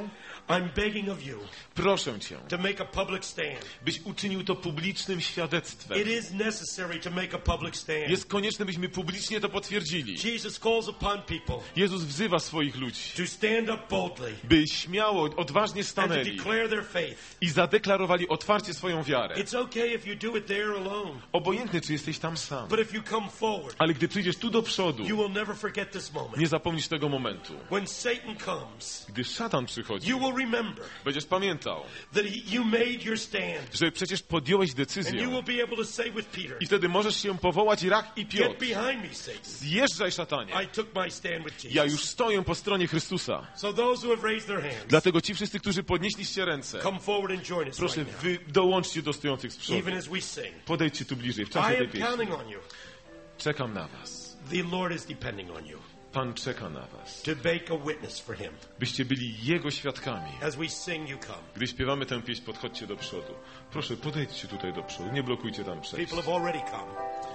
I'm begging of you Proszę Cię, to make a public stand. byś uczynił to publicznym świadectwem. It is necessary to make a public stand. Jest konieczne, byśmy publicznie to potwierdzili. Jesus calls upon people Jezus wzywa swoich ludzi, to stand up boldly by śmiało, odważnie and to stanęli declare their faith. i zadeklarowali otwarcie swoją wiarę. It's okay if you do it there alone, Obojętnie, czy jesteś tam sam. but if you come forward, Ale gdy przyjdziesz tu do przodu, you will never forget this moment. nie zapomnisz tego momentu. When Satan comes, Gdy szatan przychodzi, you will remember będziesz pamiętał, that you made your stand, że przecież podjąłeś and you decyzję will be able to say with Peter, i wtedy możesz się powołać Rach i get Piotr. behind me, Satan. Zjeżdżaj, szatanie. I took my stand with Ja Jesus. już stoję po stronie Chrystusa. So those who have raised their hands, Dlatego ci wszyscy, którzy podnieśliście ręce, come forward and join us proszę, right now, wy dołączcie do stojących z przodu. even as we sing. Podejdźcie tu bliżej w I czasie tej am pieśni. counting on you. Czekam na was. The Lord is depending on you Pan czeka na was. to make a witness for Him. Byście byli Jego świadkami. As we sing, you come. Gdy śpiewamy tę pieśń, podchodźcie do przodu. Proszę, podejdźcie tutaj do przodu. Nie blokujcie tam przejść. People have already come.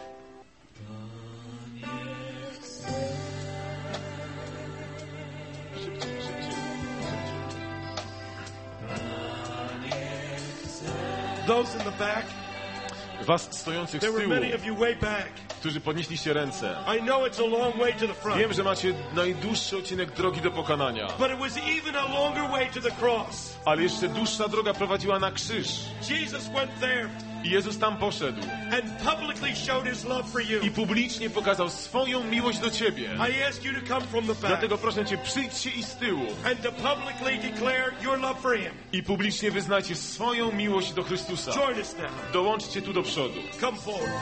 Szybciej, szybciej. Those in the back, Was stojących there z were tyłu, many of you way back. którzy podnieśliście ręce. I know it's a long way to the front, Wiem, że macie najdłuższy odcinek drogi do pokonania, but it was even a longer way to the cross. ale jeszcze dłuższa droga prowadziła na krzyż. Jesus went there I Jezus tam poszedł and publicly showed His love for you. i publicznie pokazał swoją miłość do ciebie. I ask you to come from the back Dlatego proszę cię, przyjdźcie i z tyłu and to publicly declare your love for Him. i publicznie wyznajcie swoją miłość do Chrystusa. Join us now. Dołączcie tu do przodu. Come forward.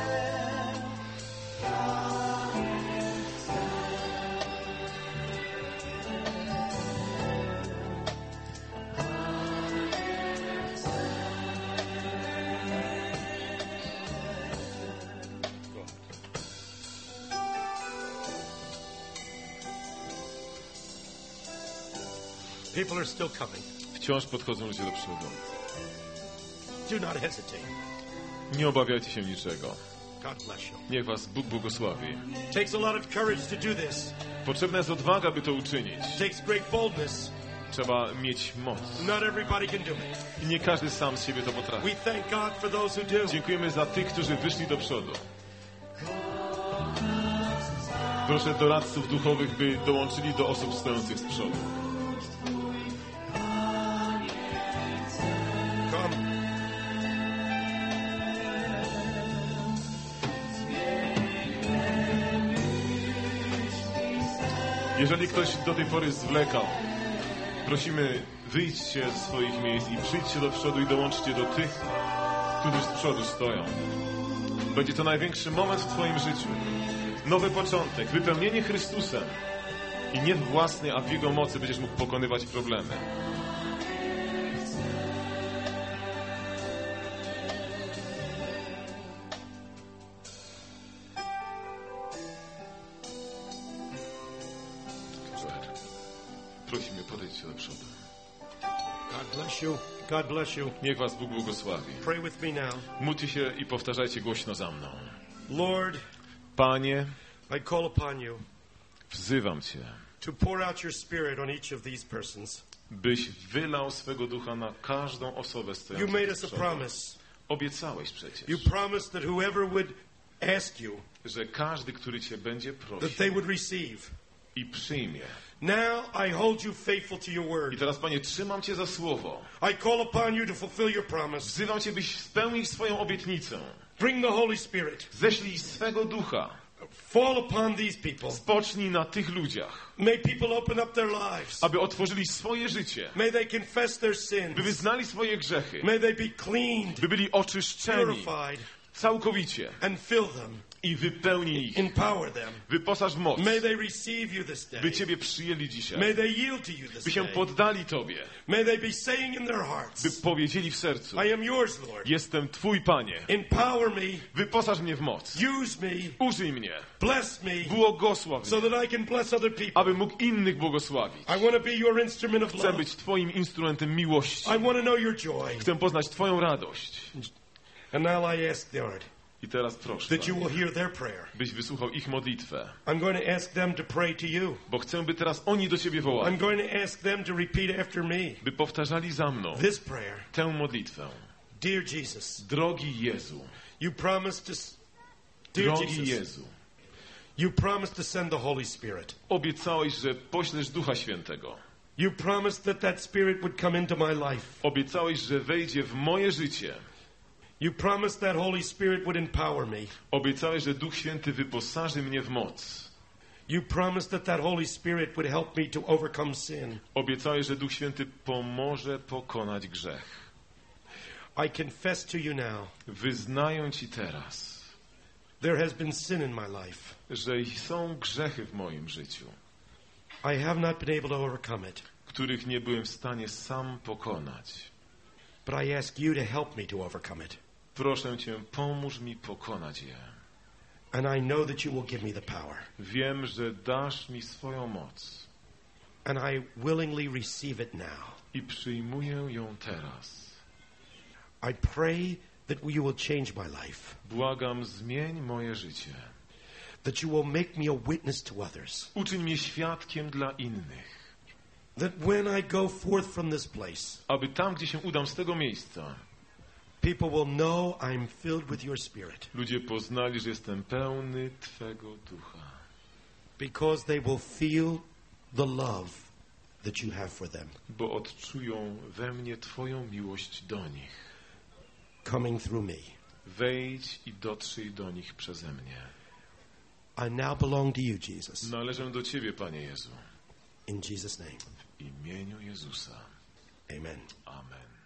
People are still coming. Wciąż podchodzą ludzie do przodu. Do not hesitate. Nie obawiajcie się niczego. God bless you. Niech was Bóg błogosławi. It takes a lot of courage to do this. Potrzebna jest odwaga, by to uczynić. It takes great boldness. Trzeba mieć moc. Not everybody can do it. I nie każdy sam z siebie to potrafi. We thank God for those who do. Dziękujemy za tych, którzy wyszli do przodu. Proszę doradców duchowych, by dołączyli do osób stojących z przodu. Come. Jeżeli ktoś do tej pory zwlekał, prosimy, wyjdźcie z swoich miejsc i przyjdźcie do przodu i dołączcie do tych, którzy z przodu stoją. Będzie to największy moment w twoim życiu. Nowy początek, wypełnienie Chrystusem. I nie w własnej, a w Jego mocy będziesz mógł pokonywać problemy. Prosimy, podejdźcie do przodu. God bless you. God bless you. Niech was Bóg błogosławi. Pray with me now. Módlcie się i powtarzajcie głośno za mną. Lord, Panie, I call upon you wzywam Cię, to pour out your spirit on each of these persons. byś wylał swego ducha na każdą osobę You stojącą made z us a przodu. promise. Obiecałeś przecież, You promised that whoever would ask you, że każdy, który Cię będzie that prosił they would receive. i przyjmie. Now I hold you faithful to your I word. teraz, Panie, trzymam Cię za słowo. I call upon you to fulfill your promise. Wzywam Cię, byś spełnił swoją obietnicę. Bring the Holy Spirit. Ześlij swego ducha. Fall upon these people. Spocznij na tych ludziach, May people open up their lives. aby otworzyli swoje życie, May they confess their by sins. wyznali swoje grzechy, May they be cleaned, by byli oczyszczeni purified, całkowicie and fill them. i wypełnij ich. Empower them. Wyposaż w moc, May they receive you this day. by Ciebie przyjęli dzisiaj, May they yield to you this by się day. poddali Tobie, May they be saying in their by hearts, powiedzieli w sercu: I am yours, Lord. jestem Twój, Panie. Empower me, Wyposaż mnie w moc. use me, Użyj mnie. bless me, Błogosław so mnie, that I can bless other people. aby mógł innych błogosławić. I want to be your instrument of Chcę love. być Twoim instrumentem miłości. I want to know your joy. Chcę poznać Twoją radość. And now I ask, Lord, I teraz proszę, that you will hear their prayer. byś wysłuchał ich modlitwę. I'm going to ask them to pray to you. Bo chcę, by teraz oni do Ciebie wołali. I'm going to ask them to repeat after me By powtarzali za mną this prayer. tę modlitwę. Dear Jesus, Drogi Jezu, you promised to, dear drogi Jesus, Jezu, you promised to send the Holy Spirit. obiecałeś, że poślesz Ducha Świętego. You promised that that Spirit would come into my life. Obiecałeś, że wejdzie w moje życie. You promised that Holy Spirit would empower me. Obiecałeś, że Duch Święty wyposaży mnie w moc. You promised that that Holy Spirit would help me to overcome sin. Obiecałeś, że Duch Święty pomoże pokonać grzech. I confess to you now, Wyznaję Ci teraz, there has been sin in my life. że są grzechy w moim życiu, I have not been able to overcome it, których nie byłem w stanie sam pokonać. but I ask you to help me to overcome it. Proszę Cię, pomóż mi pokonać je. And I know that you will give me the power. Wiem, że dasz mi swoją moc And I willingly receive it now. i przyjmuję ją teraz. I pray that you will change my life. Błagam, zmień moje życie. That you will make me a witness to others. Uczyń mnie świadkiem dla innych. That when I go forth from this place, Aby tam, gdzie się udam z tego miejsca, people will know I'm filled with your Spirit. ludzie poznali, że jestem pełny Twego Ducha. Because they will feel the love that you have for them Bo odczują we mnie Twoją miłość do nich. coming through me. Wejdź i dotrzyj do nich przeze mnie. I now belong to you, Jesus. Należę do Ciebie, Panie Jezu. In Jesus' name, W imieniu Jezusa. amen. Amen.